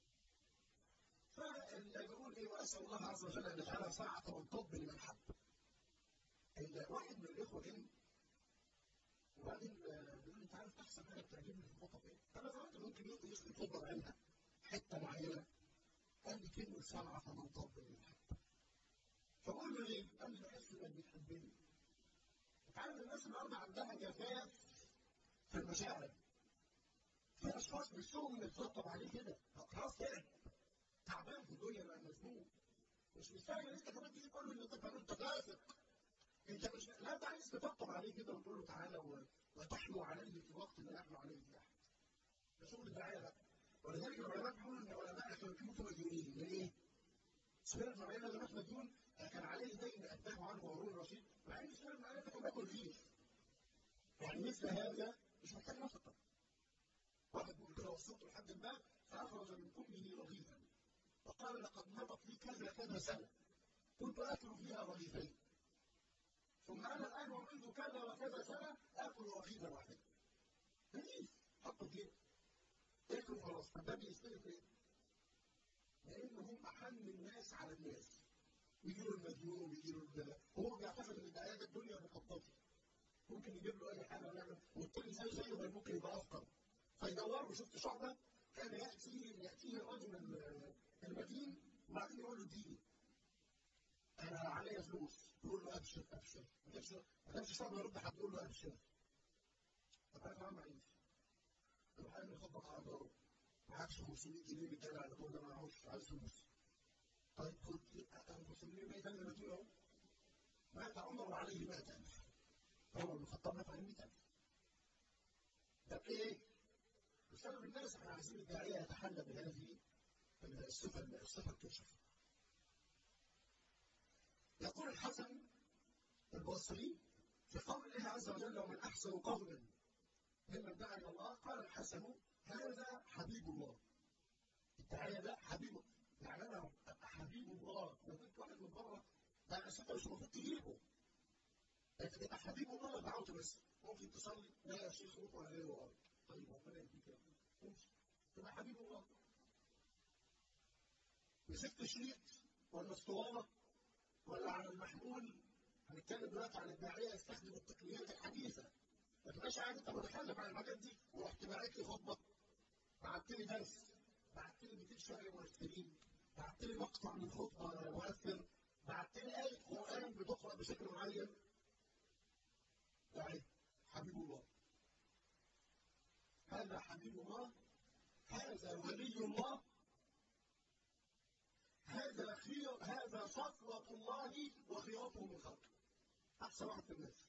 فاللي بيقول ايه واسال الله عز وجل ان يجعلها ساعه وانقض لمن حب. واحد من الاخوه جه وبعدين بيقول لي انت عارف احسن حاجه بتعجبني في الخطب ايه؟ فانا فهمت ممكن يقول يسال خطبه عنها حته معينه. قال لي كلمه ساعه وانقض لمن حب. فبقول له ليه؟ قال لي بحس انك بتحبني. انت عارف الناس النهارده عندها جفاف في المشاعر. في اشخاص نفسهم يتطبطب عليه كده، خلاص تعب تعبان في الدنيا بقى مزنوق. مش مستاهل انت كمان تيجي تقول له ان انت كمان تكافئ. انت مش لا انت عايز تطبطب عليه كده وتقول له تعالى وتحلو عليه في الوقت اللي نحن عليه فيه احد. ده شغل الدعايه بقى. ولذلك العلماء بيقولوا ان العلماء كانوا بيموتوا مديونين، من ايه؟ سفيان بن عيينه لما مات مديون كان عليه دين اداه عنه هارون الرشيد، مع ان سفيان بن عيينه كان بياكل فيه. يعني مثل هذا مش محتاج نفقه. واحد بيقول كده وصلته لحد ما فاخرج من امه رغيفا وقال لقد مضت لي كذا كذا سنه كنت اكل فيها رغيفين ثم انا الان ومنذ كذا وكذا سنه اكل رغيفا واحدا. رغيف حطه في ياكل خلاص. فده بيستلف ايه؟ لانهم احن الناس على الناس. يجي له المديون ويجي له هو بيعتقد ان دعايه الدنيا مخططه. ممكن يجيب له اي حاجه ويعمل والتاني زي زيه بل ممكن يبقى افقر. فيدور له. شفت شعبه كان ياتي ياتيه الرجل المدين وبعدين يقول له اديني انا عليا فلوس. يقول له ابشر ابشر ابشر. ما كانش شعبه يرد حد يقول له ابشر. طب انا ما معيش. يروح قال له خبط على ظهره. معكش خمسمية جنيه بالجنة على طول ده ما معهوش عايز فلوس. طيب خد خمسمية جنيه تاني المدين اهو. مات عمر وعليه مئة ألف. عمر بن الخطاب مات عليه مئة ألف. طب ايه؟ بسبب الناس احنا عايزين الداعيه يتحلى بهذه الصفه الصفه الكشف. يقول الحسن البصري في قول الله عز وجل ومن احسن قولا ممن دعا الى الله قال الحسن هذا حبيب الله. الداعيه ده حبيبه. يعني انا ابقى حبيب الله لو جبت واحد من بره ده انا مش المفروض تجيبه. لكن تبقى حبيب الله لو دعوته بس. ممكن تصلي لا يا شيخ روح ولا غيره غلط. طيب ربنا يديك يا ابني. تبقى حبيب الله. مسكت شريط ولا اسطوانه ولا على المحمول. هنتكلم دلوقتي عن الداعيه يستخدم التقنيات الحديثه. ما تبقاش قاعد انت متكلم عن الحاجات دي ورحت باعت لي خطبه. بعت لي درس. بعت لي مئتين شعر مؤثرين. بعت لي مقطع من خطبه مؤثر. بعت لي ايه قران بتقرا بشكل معين. يعني حبيب الله. هذا حبيب الله. هذا ولي الله. هذا خير هذا صفوة الله وخيرته من خلقه. أحسن واحد في الناس.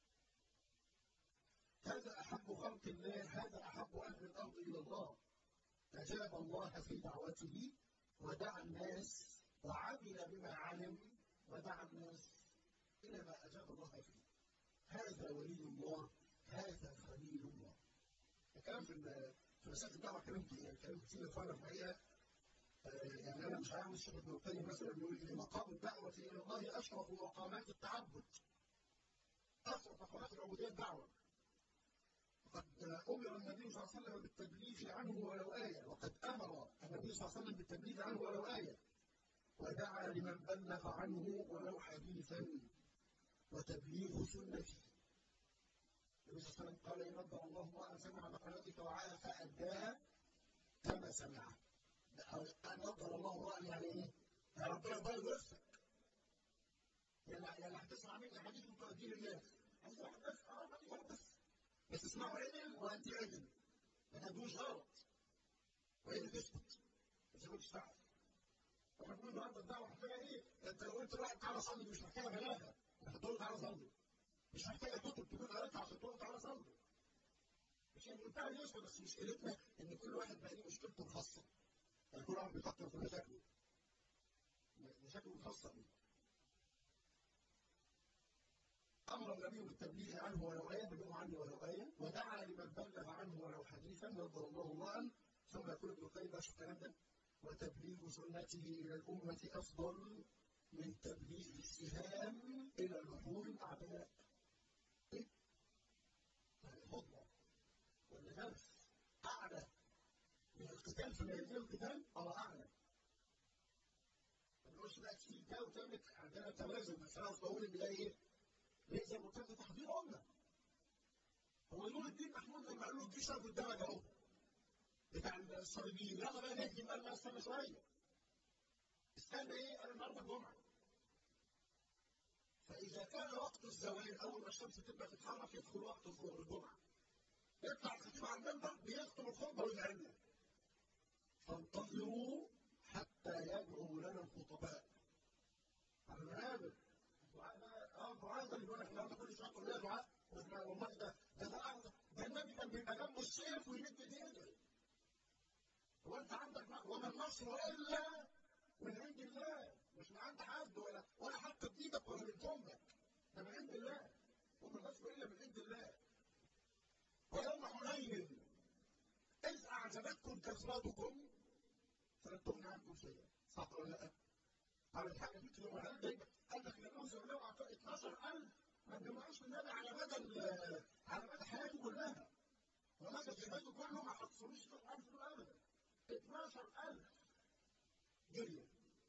هذا أحب خلق الله. هذا أحب أهل الأرض إلى الله. أجاب الله في دعوته ودعا الناس وعمل بما علم ودعا الناس إلى ما أجاب الله فيه. هذا ولي الله. هذا خليل الله. الكلام في في مسألة الدعوة كلام كتير كلام كتير فعلا في الحقيقة. يعني أنا مش عارف الشيخ ابن القيم مثلا بيقول إن مقام الدعوة إلى الله أشرف مقامات التعبد. أشرف مقامات العبودية الدعوة. وقد أمر النبي صلى الله عليه وسلم بالتبليغ عنه ولو آية، وقد أمر النبي صلى الله عليه وسلم بالتبليغ عنه ولو آية، ودعا لمن بلغ عنه ولو حديثا وتبليغ سنته. النبي صلى الله عليه وسلم قال ينبأ الله امرأ سمع مقالتك وعاها فأداها كما سمعها. أن نظر الله امرأ يعني إيه؟ يا ربنا يبارك نفسك. يعني هتسمع مني حديث ممكن أديه للناس. حديث واحد بس أه حديث واحد بس. بس اسمعوا عدل وأنت عدل. ما تدوش غلط. وهي تثبت. مش هتقول تشتغل. احنا بنقول النهارده الدعوه محتاجه ايه؟ انت لو قلت لواحد تعالى صلي مش محتاجه بلاغه. انت هتقول له تعالى صلي. مش محتاجه كتب تكون قريتها عشان تقول له تعالى صلي. مش منتهى اليسر. بس مشكلتنا ان كل واحد بقى ليه مشكلته الخاصه. يعني كل واحد بيفكر في مشاكله. مشاكله الخاصه بيه. امر النبي بالتبليغ عنه ولو ايه، بلغوا عني ولو ايه، ثم يقول ابن القيم بقى شوف الكلام ده: وتبليغ سنته الى الامه افضل من تبليغ السهام الى نحور الاعداء. ايه؟ يعني فضله ولا نفس اعلى من القتال في ميادين القتال؟ اه اعلى. ما نقولش بقى تشيل ده وتعمل عندنا توازن، بس انا بقول ان ده ايه؟ ليه زي ما قلت لك تحضير امه. هو نور الدين محمود لما قال له الجيش واقف قدامك اهو بتاع الصليبيين، يلا بقى نهجم، قال لا استنى شويه. استنى ايه؟ قال النهارده الجمعه. فاذا كان وقت الزوال اول ما الشمس تبدا تتحرك يدخل وقت الظهر الجمعه. يطلع الخطيب على المنبر بيختم الخطبه ويدعي لنا. فانتظروا حتى يدعو لنا الخطباء. على المنابر. اه دعاء زي ما بيقول لك النهارده كل شويه كلها دعاء. والله ده ده ده ده النبي كان بيبقى جنبه السيف ويمد ايده. هو انت عندك وما النصر الا من عند الله، مش من عند حد ولا ولا حتى بايدك ولا من جنبك. ده من عند الله. وما النصر الا من عند الله. ويوم حنين اذ اعجبتكم كثرتكم فلم تغن عنكم شيئا. صح ولا لا؟ على الحاجه دي كده ولا قال لك للموسى لو اعطى اتناشر ألف ما اتجمعوش النبي على مدى على مدى حياته كلها. ومدى جهاده كله ما حصلوش ستة ألف دول ابدا. اتناشر ألف جريوا.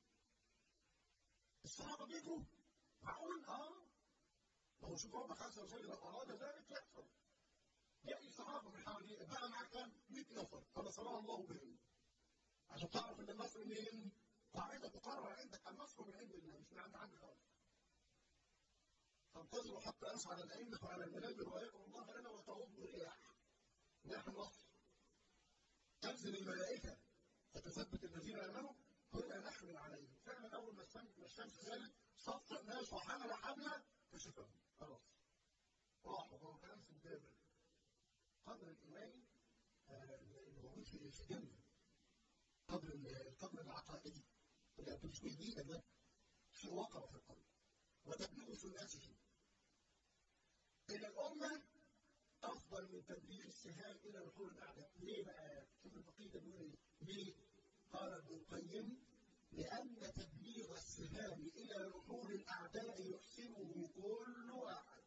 الصحابه بيجوا معقول؟ اه. ما هو شوف ربك عز وجل لو اراد ذلك يحصل. يأتي الصحابه من حوالي بقى معاك كام؟ مئة نفر فنصرها الله بهم. عشان تعرف ان النصر منين؟ قاعده تقرر عندك النصر من عند الله مش من عند حد خالص. فانتظروا حتى يصعد الائمه على المنابر ويدعو الله لنا وتغض الرياح. رياح النصر. تنزل الملائكه فتثبت الذين امنوا كنا نحمل عليهم. فعلا اول ما الشمس زالت صف الناس وحمل حمله كشفهم. خلاص. راحوا هو كلام في الجبل. قدر الايمان اللي موجود في الجنه. قدر القدر العقائدي. اللي مش بايدينا ده. في وقر في القلب. وتبليغ سنته الى الامه افضل من تبليغ السهام الى نحور الاعداء. ليه بقى؟ شوف الفقيه ده بيقول ايه؟ ليه؟ قال ابن القيم: لان تبليغ السهام الى نحور الاعداء يحسنه كل واحد.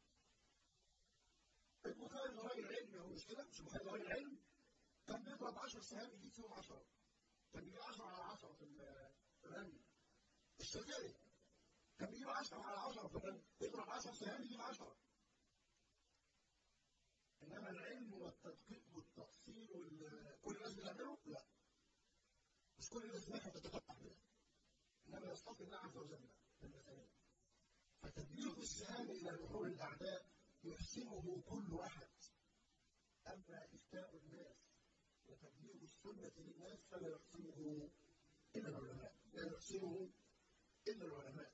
البخاري راجل علمي هو مش كده؟ مش البخاري راجل علم؟ كان بيضرب عشر سهام يجيب فيهم عشرة. كان بيجيب عشرة على عشرة في الرمي. الشافعي كان بيجيب عشرة على عشرة في الرمي، يضرب عشر سهام يجيب عشرة. انما العلم والتدقيق والتفصيل كل الناس بتعمله؟ لا. مش كل الناس دماغها تتفتح بها. انما يستطيع الله عز وجل بالمثال. فتبليغ السهام الى نحور الاعداء يحسنه كل واحد. اما افتاء الناس وتبليغ السنه للناس فلا يحسنه الا العلماء. لا يحسنه الا العلماء.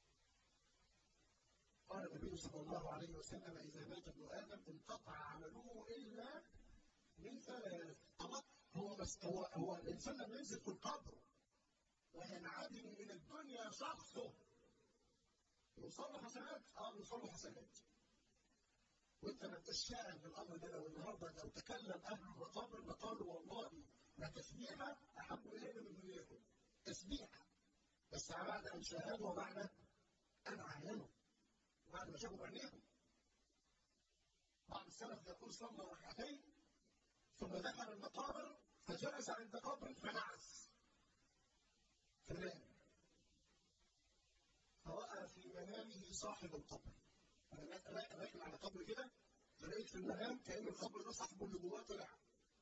قال النبي صلى الله عليه وسلم: اذا مات ابن ادم انقطع عمله الا من ثلاث. طبعا هو بس هو هو الانسان لما ينزل في القبر وينعدم من الدنيا شخصه يوصل له حسنات. اه يوصل له حسنات. وانت ما انتش شاعر بالامر ده. لو النهارده لو تكلم اهل المقابر لقالوا والله ما تسبيحه احب الينا من دنياكم. تسبيحه بس بعد ان شاهدوا وبعد ان عينوا بعد ما شافوا بعينيهم. بعض السلف يقول صلى ركعتين ثم دخل المقابر فجلس عند قبر فنعس فنام فرأى في منامه صاحب القبر. انا راكب على قبر كده فلقيت في المنام كأن القبر ده صاحبه اللي جواه طلع.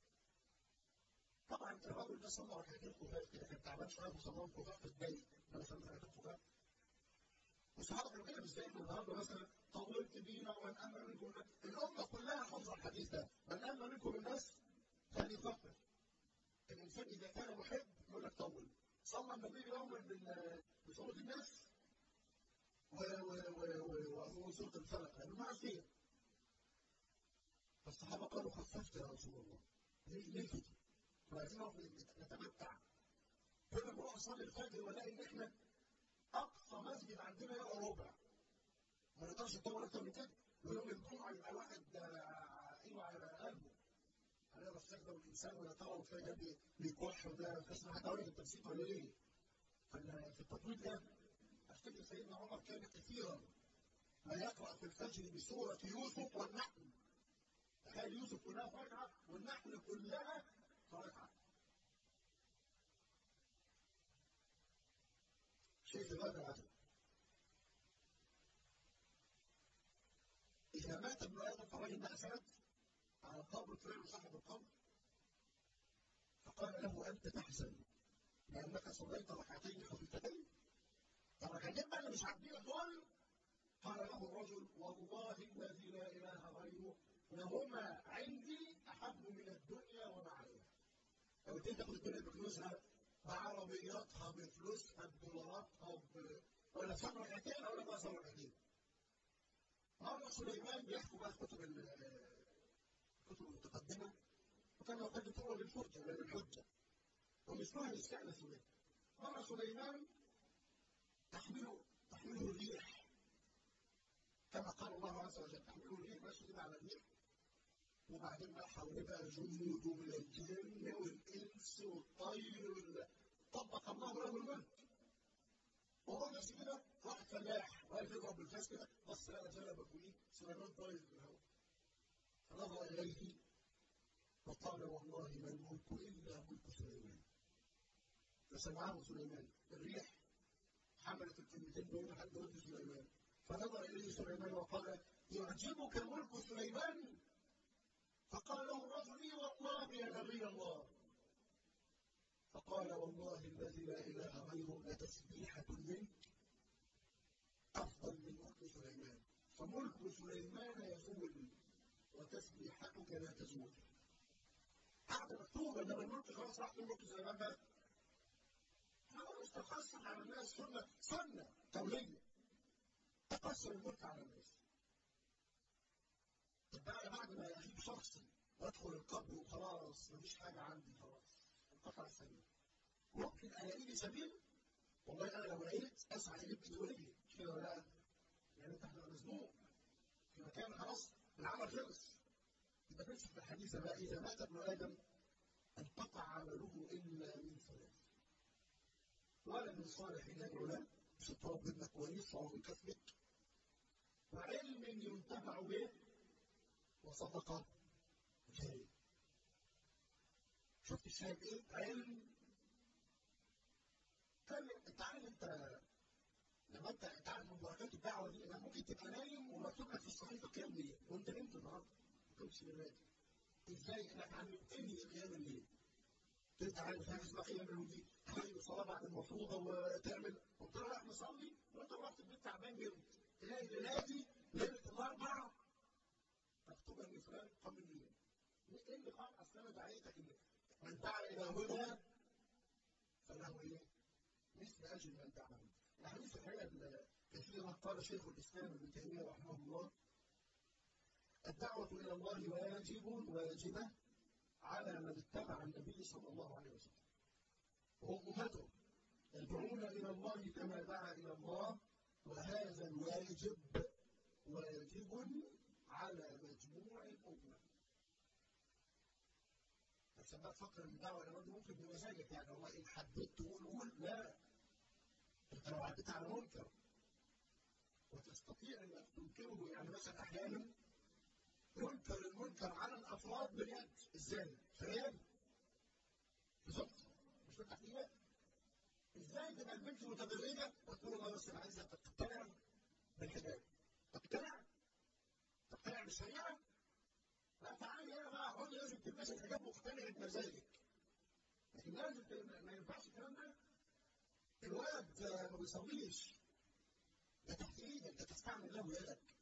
طبعا الراجل ده صلى ركعتين خفاف كده كان تعبان شويه وصلى خفاف في الدنيا. انا صليت ركعتين خفاف. والصحابه كانوا كده مش زينا النهارده مثلا طولت بينا ومن امن منكم الامه كلها حافظه الحديث ده. من امن منكم الناس فليكفر. الانسان اذا كان محب يقول لك طول. صلى النبي يوما بصوره الناس وهو سوره الفلق لانه ما فيه. فالصحابه قالوا خففت يا رسول الله. ليه ليه كده؟ وعايزين نتمتع. كنا بنروح نصلي الفجر ونلاقي ان احنا اقصى مسجد عندنا يبقى ربع. ما نقدرش نطول اكتر من كده. ويوم الجمعه يبقى واحد ايوه على قلبه. على السجن يغضب الانسان ولا ترى وتلاقي ده بيكح وده تسمع حتى اقول لك انت نسيت ولا ايه؟ في التطويل ده افتكر سيدنا عمر كان كثيرا ما يقرا في الفجر بسوره يوسف والنحل. تخيل يوسف كلها في ركعه والنحل كلها في ركعه. شيء في غايه العجب. اذا مات ابن ادم فالراجل ده اسد على القبر طلع صاحب القبر فقال له انت تحزن لانك صليت ركعتين خفيفتين. الركعتين بقى اللي مش عاجبينك دول. قال له الرجل والله الذي لا اله غيره لهما عندي احب من الدنيا وما عليها. لو انت تاخد الدنيا بفلوسها بعربياتها بفلوسها بدولاراتها ب... ولا صار ركعتين ولا ما صار ركعتين. مرة سليمان بيحكوا بقى كتب الكتب المتقدمة وكان يحتاج طرق للحجة للحجة ومثلها يستأنس به. مرة سليمان تحمله تحمله الريح كما قال الله عز وجل تحمله الريح ماشي كده على الريح وبعدين بقى حواليه بقى جنود من الجن والإنس والطير طبق الله له الملك. وهو نفسه كده واحد فلاح واقف يضرب بالفاس كده بص لقى جلبه فوقيه سليمان طاير في الهواء فنظر اليه وقال والله ما الملك الا ملك سليمان. فسمعه سليمان الريح حملت الكلمتين دول لحد ود سليمان فنظر اليه سليمان وقال يعجبك ملك سليمان؟ فقال له الرجل اي والله يا نبي الله. فقال والله الذي لا اله غيره لتسبيحه منك أفضل من ملك سليمان. فملك سليمان يزول وتسبيحتك لا تزول. قاعدة مكتوبة إنما الملك خلاص راح من ملك سليمان بقى. هذا مش تقسم على الناس سنة سنة كونية. تقسم الملك على الناس. طب بقى بعد ما يغيب شخصي وأدخل القبر وخلاص مفيش حاجة عندي خلاص انقطع السبيل. ممكن ألاقي لي سبيل؟ والله أنا لو لقيت أسعى إليه بإيدي ورجلي مش كده ولا لا؟ يعني انت هتبقى مزنوق في مكان خلاص العمل خلص. يبقى تمسك في الحديث بقى اذا مات ابن ادم انقطع عمله الا من ثلاث. ولد صالح يدعو له مش تربي ابنك كويس وهو كسبك وعلم ينتفع به وصدقه جاريه. شفت الشاهد ايه؟ علم. كان انت عارف انت لما انت انت عارف من بركات الدعوه دي انك ممكن تبقى نايم ومكتوب لك في الصحيفه قيام ليل وانت نمت النهارده ما كنتش نايم. ازاي انك علمتني قيام الليل؟ انت عارف حاجه اسمها قيام الليل دي تخلي الصلاه بعد المفروضه وتعمل قلت له رايح نصلي وانت رحت البيت تعبان جدا تلاقي ليلاتي ليله الاربعاء مكتوب ان فلان قام الليل. ايه اللي قام؟ اصل انا دعيتك ان من دعا الى هدى فله ايه؟ مثل اجر من دعا. الحديث الحقيقه كثيرا قال شيخ الاسلام ابن تيميه رحمه الله الدعوه الى الله واجب واجبه على من اتبع النبي صلى الله عليه وسلم وهم امته يدعون الى الله كما دعا الى الله وهذا الواجب واجب على مجموع الامه. بس بقى تفكر ان الدعوه الى الله ممكن بمزاجك يعني والله ان حبيت تقول قول لا. انت لو عديت على منكر وتستطيع انك تنكره يعني مثلا احيانا ينكر المنكر على الافراد باليد ازاي؟ خيال بالظبط مش بالتحديد. ازاي تبقى البنت متدرجه وتقول الله بس انا عايزها تقتنع بالحجاب تقتنع تقتنع بالشريعه؟ لا تعالي هنا بقى اقول لازم تلبسي الحجاب مقتنع بمزاجك لكن لازم ما ينفعش الكلام ده. الولد ما بيصليش ده تحت ايدك ده تستعمل له يدك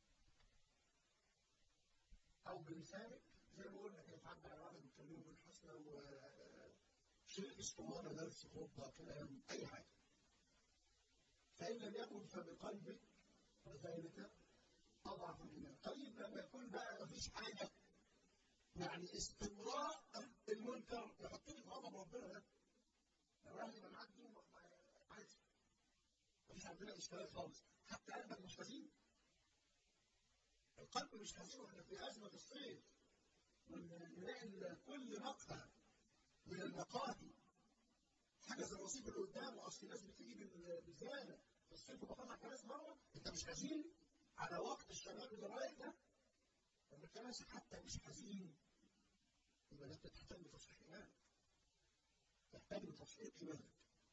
او بلسانك زي ما بقول لك يتعدى على واحد بيتكلموا بالحسنى وشيء اسطوانه درس خطبه كلام اي حاجه. فان لم يكن فبقلبك وذلك اضعف الايمان. طيب لما يكون بقى ما فيش حاجه يعني استمراء المنكر يحطني في غضب ربنا ده. لو اهلي ما معدي عادي مفيش عندنا اشكالات خالص حتى قلبك مش حزين. القلب مش حزين واحنا في ازمه الصيف ونلاقي كل مقهى من المقاهي حجز الرصيف اللي قدامه. اصل الناس بتيجي بزياده في الصيف وبطلع كاس مره. انت مش حزين على وقت الشباب اللي رايح ده؟ لما الكنائس حتى مش حزين يبقى انت تحتاج لتصحيح ايمانك. تحتاج لتصحيح ايمانك.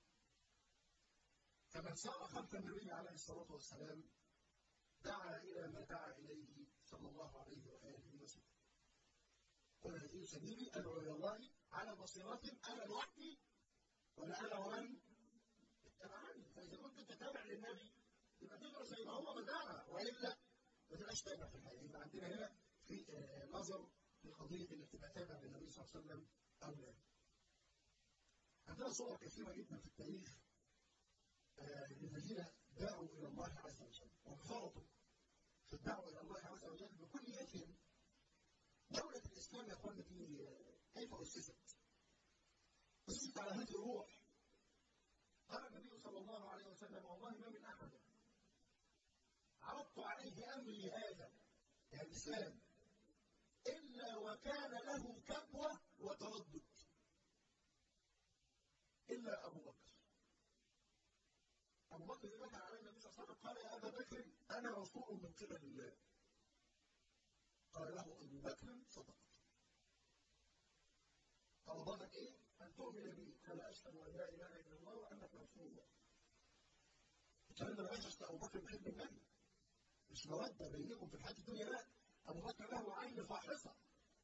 فمن سار خلف النبي عليه الصلاه والسلام دعا الى ما دعا اليه صلى الله عليه واله وسلم. قل هذه سبيلي ادعو الى الله على بصيرات انا لوحدي ولا انا ومن اتبعني. فاذا كنت تتابع للنبي يبقى تقرا زي ما هو ما دعا، والا ما تبقاش تابع في الحقيقه. يبقى عندنا هنا في نظر في قضيه انك تبقى تابع للنبي صلى الله عليه وسلم او لا. عندنا صور كثيره جدا في التاريخ للذين دعوا الى الله عز وجل وانخرطوا في الدعوه الى الله عز وجل بكليتهم. دوله الاسلام يا اخواننا دي كيف اسست؟ اسست على هذه الروح. قال النبي صلى الله عليه وسلم: والله ما من احد عرضت عليه امري هذا يعني الاسلام الا وكان له كبوه وتردد الا ابو بكر. ابو بكر اللي دخل عليه النبي صلى الله عليه وسلم قال: يا ابا بكر انا رسول من قبل الله. قال له ابو بكر: صدقت. طلباتك ايه؟ ان تؤمن بي. قال: اشهد ان لا اله الا الله وانك رسول الله. الكلام ده ما يحصل ابو بكر بيحب النبي، مش موده بينكم في الحياه الدنيا، لا. ابو بكر له عين فاحصه.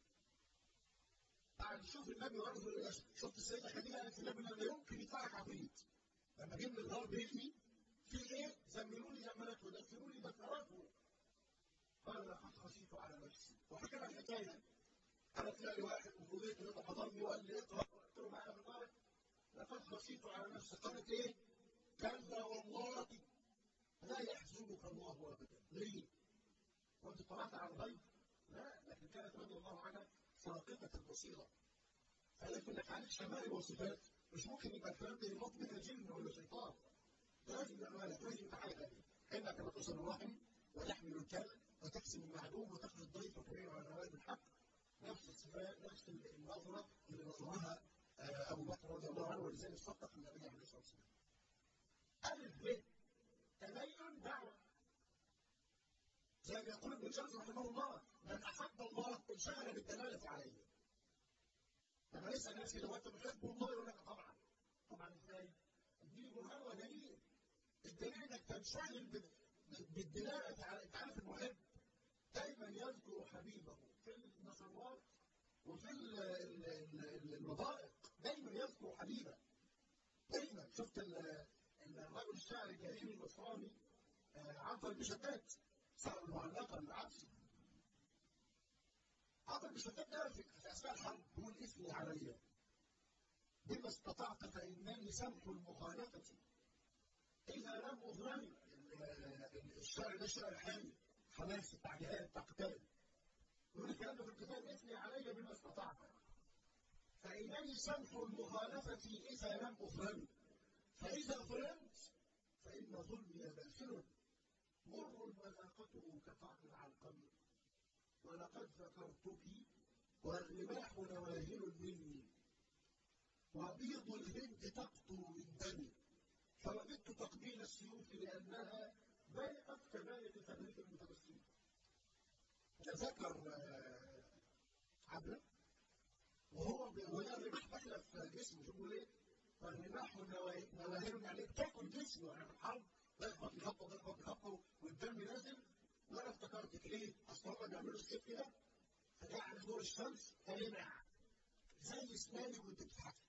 قاعد يشوف النبي ورجل الاسد. شفت السيده خديجه قالت النبي لا يمكن يدفعك عفريت. لما جه من الغرب يجي في ايه؟ زملوني زملته، دفنوني دفنته. قال: لقد خشيت على نفسي. وحكى لها الحكايه. انا تلاقي واحد من فضيلة اللي حضرني وقال لي اقرا، قلت له معايا في الغرب. لقد خشيت على نفسي. قالت ايه؟ كلا والله لا يحزنك الله ابدا. ليه؟ وانت طلعت على الغيب؟ لا، لكن كانت رضي الله عنها ساقطه البصيره. قالت انك عليك شمائل وصفات مش ممكن يبقى الكلام ده ينط منها جن ولا شيطان. لازم يعملك، لازم يتعامل انك لا تصل الرحم وتحمل الكلب وتقسم المعدوم وتخرج الضيف وتعين على نوائب الحق. نفس الصفات، نفس النظره اللي نظرها ابو بكر رضي الله عنه، ولذلك صدق النبي عليه الصلاه والسلام. الف ب تدين دعوه. زي ما يقول ابن شمس رحمه الله: من احب الله انشغل بالدلاله عليه. لما نسال الناس كده: وانت بتحب الله؟ يقول لك: طبعا. طبعا ازاي؟ اديني برهان ودليل. الدليل انك تنشغل بالدلاله على. انت عارف المحب دايما يذكر حبيبه في النصرات وفي المضائق، دايما يذكر حبيبه. دايما. شفت الرجل الشاعر الجليل النصراني عنتر بن شداد صاحب المعلقه العبسي. عنتر بن شداد ده في اثناء الحرب بيقول: اثني علي بما استطعت فانني سمح المخالفه اذا لم اغرني. الشاعر ده شاعر حامي حماسي بتاع جهاد بتاع قتال. يقول الكلام ده في الكتاب: اثني علي بما استطعت فانني سمح المخالفه اذا لم اغرني، فاذا ظلمت فان ظلمي باسل مر مذاقته كطعم العلقم. ولقد ذكرتك والرماح نواهل مني وبيض الهند تقطر من دمي، فوددت تقبيل السيوف لانها بارقت كبارق تبريد المتبسمين. تذكر عبله وهو وهي الرماح داخله في جسمه. شوفوا ليه؟ والرماح نواهل يعني بتاكل جسمه. يعني في الحرب ضربه بخبطه ضربه بخبطه والدم نازل. وانا افتكرتك ليه؟ اصل هم بيعملوا السيف كده فجاء على نور الشمس فلمع زي اسناني وانت بتضحكي.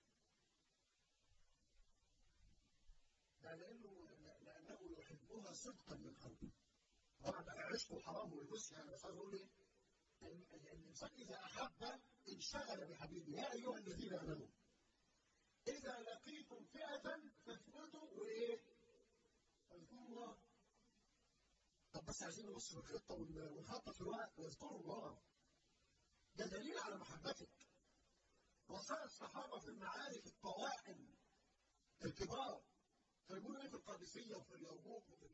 ده لانه لانه يحبها صدقا من قلبه. طبعا بقى عشق وحرام والبص. يعني بس عايز اقول ايه؟ الانسان اذا احب انشغل بحبيبه. يا ايها الذين امنوا اذا لقيتم فئه فاثبتوا وايه؟ واذكروا الله. طب بس عايزين نبص في الخطه ونخطط في الوقت. واذكروا الله ده دليل على محبتك. وصار الصحابه في المعارك الطواحن الكبار كانوا يقولوا ايه في القادسيه وفي اليرموك وفي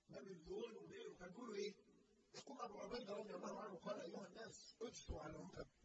النبيذون وغيره؟ كانوا يقولوا ايه؟ يقول ابو عبيده رضي الله عنه: قال ايها الناس اجثوا على الركب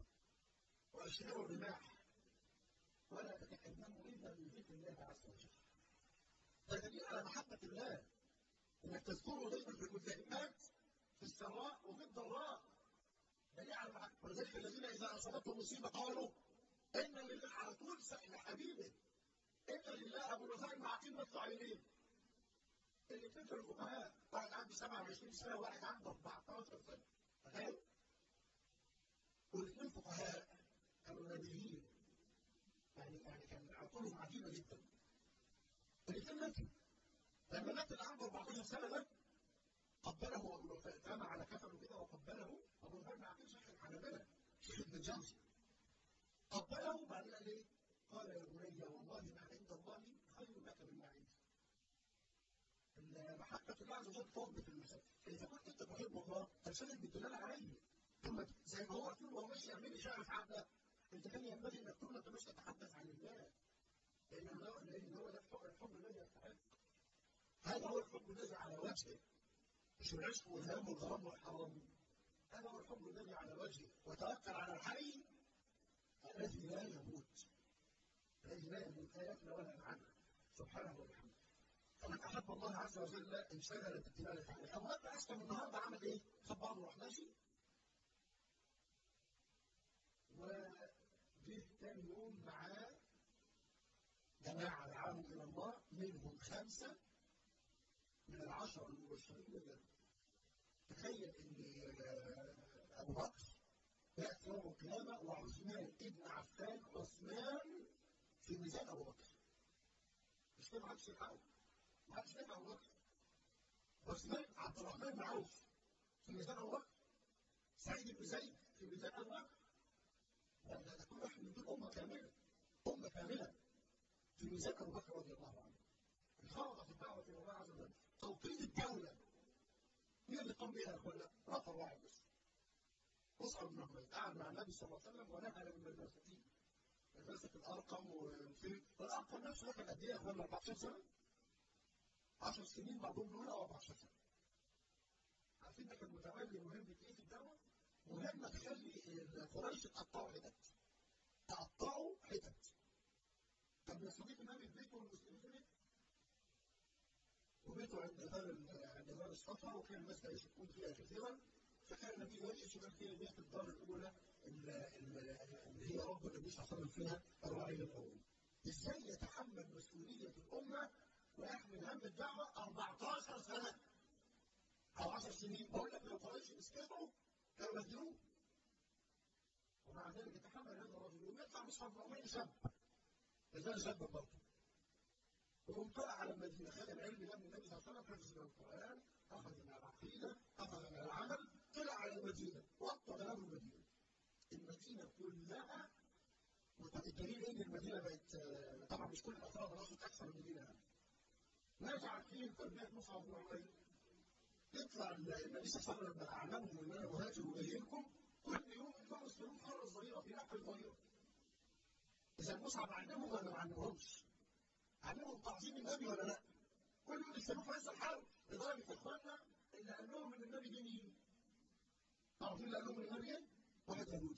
واشعروا الرماح ولا تتكلموا الا من ذكر الله عز وجل. ده دليل على محبه الله انك تذكره دايما في الملتئمات في السراء وفي الضراء. دليل على محبه. ولذلك الذين اذا اصابتهم مصيبه قالوا ان لله، على طول سأل حبيبه ان لله. ابو الوفاء المعقيل نص عينيه. الاثنين في الفقهاء، واحد عنده سبعة وعشرين سنه وواحد عنده أربعتاشر سنه. تخيل؟ والاثنين فقهاء كانوا نبيين. يعني يعني كان عقولهم عجيبه جدا. الاثنين ماتوا. لما مات اللي عنده أربعتاشر سنه ده قبله ابو الوفاء، اترمى على كفنه كده وقبله. ابو الوفاء ما عقلش شيخ الحنابله، شيخ ابن الجوزي. قبله وبعدين قال ايه؟ قال يا بني والله ما عند الله خير لك مما عندي. محبه الله عز وجل تربط المسائل. فاذا كنت انت تحب الله فالسنه بالدلاله عليه. ثم زي ما هو طول وهو ماشي يعمل اشاره في عقلك، انت كان ينبغي انك طول ما انت مش تتحدث عن الله. لان هو لان هو ده الحب الذي يستحق. هذا هو الحب الذي على وجهه. مش العشق والهام والغرام والحرام. هذا هو الحب الذي على وجهه. وتوكل على الحي الذي لا يموت. الذي لا يموت لا يفنى ولا ينعدم سبحانه وبحمده. فمن احب الله عز وجل انشغل بالتلاوه عليه. ابو بكر اسلم النهارده عمل ايه؟ خد بعضه وراح ماشي. وجه ثاني يوم معاه جماعه دعاهم الى الله، منهم خمسه من العشره المبشرين بالجنه. تخيل ان ابو بكر ياتي يوم القيامه وعثمان ابن عفان، عثمان في ميزان ابو بكر. مش كده؟ ما حدش يلحقه. ما حدش يلحق ابو بكر. عثمان عبد الرحمن بن عوف في ميزان ابو بكر. سعيد بن زيد في ميزان ابو بكر. ده كل واحد من دول امه كامله. امه كامله في ميزان ابو بكر رضي الله عنه. انخرط في الدعوه الى الله عز وجل. توطيد الدوله. مين اللي قام بها يا اخوانا؟ نفر واحد بس. مصعب بن عمير قعد مع النبي صلى الله عليه وسلم ونهى من المساكين. مسك الارقم والفيل. الارقم نفسه كان قد ايه يا اخوانا؟ أربعتاشر سنه؟ عشر سنين بعضهم دول او أربعتاشر سنه. عارفين ده كان متولي مهمه ايه في الدعوه؟ مهمه تخلي قريش تقطعوا حتت. تقطعوا حتت. كان بيستضيف النبي في بيته والمسلمين في بيته. وبيته عند دار عند دار الصفا، وكان الناس تعيش تكون فيها كثيرا. فكان النبي يجلس وكان فيها بيت الدار الاولى اللي هي رب النبي صلى الله عليه وسلم فيها الرعيل الاول. ازاي يتحمل مسؤوليه الامه ويحمل هم الدعوه أربعتاشر سنه او عشر سنين؟ بقول لك لو قريش مسكته كانوا بدلوه. ومع ذلك يتحمل هذا الرجل ويطلع مصعب بن عمير شاب. ازاي شاب برضه؟ وهم طلع على المدينه، خد العلم ده من النبي صلى الله عليه وسلم، حفظ من القران، اخذ من العقيده، اخذ من العمل، طلع على المدينه وطى له المدينه. المدينه كلها. الدليل ان المدينه بقت طبعا مش كل الافراد راسه تحصل المدينه يعني. نرجع فين تربيه مصعب بن عمير؟ يطلع النبي صلى الله عليه وسلم اعلمهم ان انا مهاجر اليكم، كل يوم يطلعوا يسلمون حره صغيره في نحل صغيره. اذا مصعب علمهم ولا ما علمهمش؟ علمهم تعظيم النبي ولا لا؟ كل يوم يسلموا في عز الحرب، لدرجه اخواننا اللي قال لهم ان النبي جه مين؟ تعرفين اللي قال لهم ان النبي جه؟ واحد يهودي.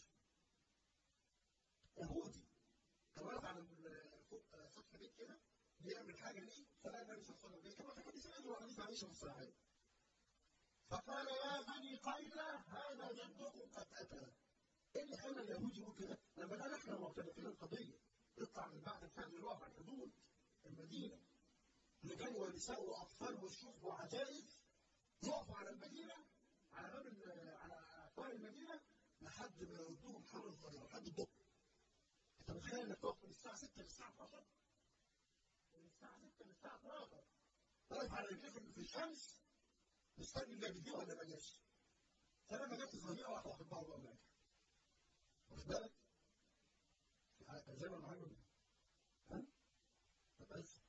يهودي كان واقف على فوق سطح بيت كده بيعمل حاجه ليه؟ فلقى النبي صلى الله عليه وسلم كما في حديث النبي وحديث عائشه في الصحيحين. فقال يا بني قيلة هذا جدكم قد اتى. ايه اللي خلى اليهود يقول كده؟ لما قال احنا مرتبطين القضيه يطلع من بعد الفعل الواقع عن حدود المدينه. رجال ونساء واطفال وشيوخ وعجائز يقفوا على المدينه على باب على اكوان المدينه لحد ما يردوهم حر الظهيره لحد الظهر. انت متخيل انك تقف من الساعه ستة للساعه اتناشر؟ من الساعه ستة للساعه اتناشر واقف على رجليك في الشمس مستني اللي بيجي ولا ما جاش. فلما جت الظهيره راح واخد بعضه وراجع. واخد بالك؟ زي ما معلم ها؟ بس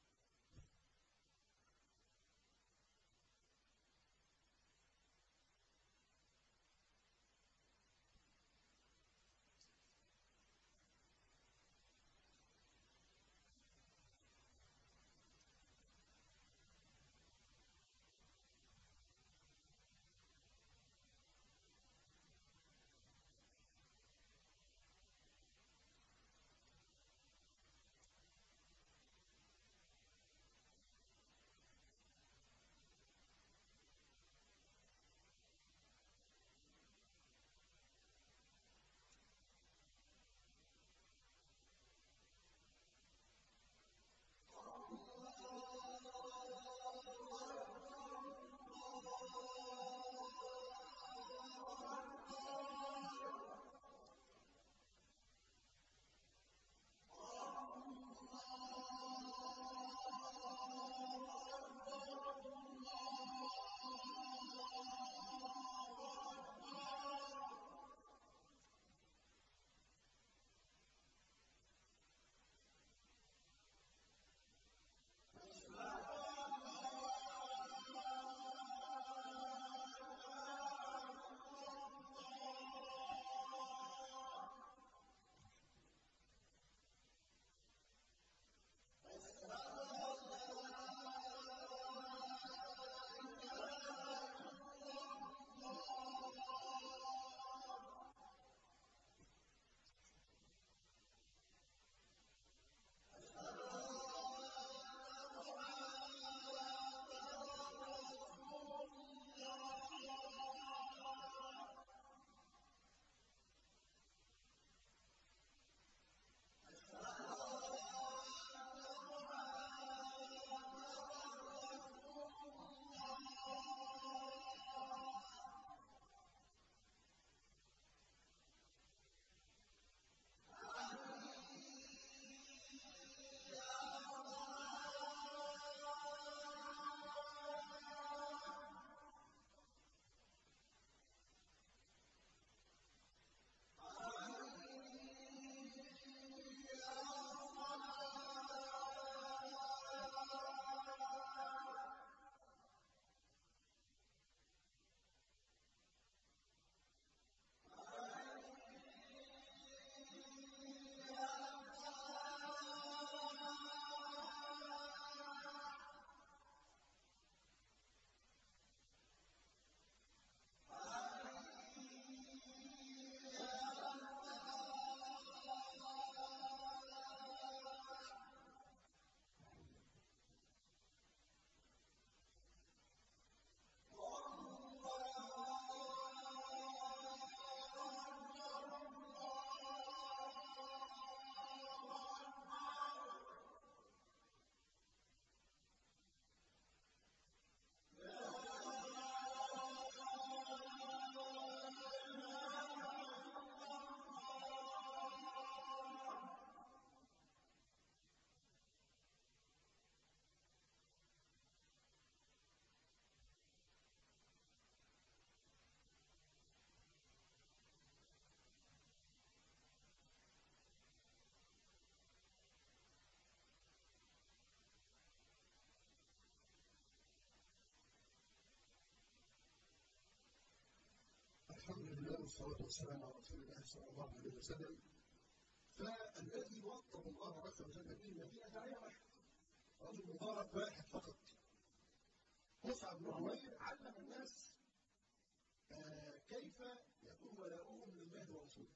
الصلاه والسلام على رسول الله صلى الله عليه وسلم. فالذي وطن الله عز وجل به المدينه داعيه واحد، رجل مبارك واحد فقط، مصعب بن عمير، علم الناس آه كيف يكون ولاؤهم لله ورسوله.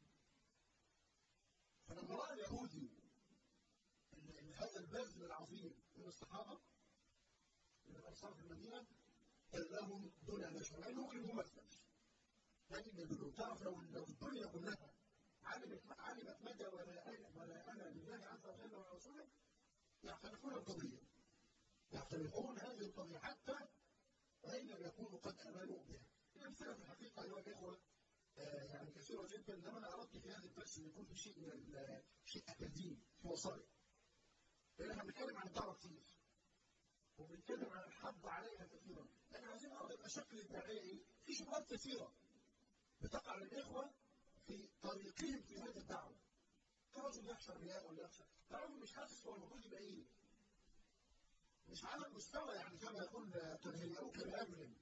فلما راى اليهودي هذا البذل العظيم من الصحابه من الانصار في المدينه، قال لهم دون نشر، لانه ممكن يكون مثل. لكن تعرف لو لو الدنيا كلها علمت علمت مدى ولاءنا لله عز وجل ورسوله يعترفون القضيه، يعترفون هذه القضيه حتى وان لم يكونوا قد امنوا بها. الامثله في الحقيقه ايها الاخوه آه يعني كثيره جدا، انما انا اردت في هذا الدرس ان يكون في شيء من شيء اكاديمي في وسائل. لان احنا بنتكلم عن الدعوه كتير وبنتكلم عن الحض عليها كثيرا، لكن عايزين نعرف يبقى شكل الداعيه ايه؟ في شبهات كثيره بتقع للاخوه في طريقهم في هذه الدعوه. كرجل يخشى الرياء ولا يخشى، كرجل مش حاسس هو المفروض يبقى ايه؟ مش على المستوى، يعني كما يقول قد هيئوك لامر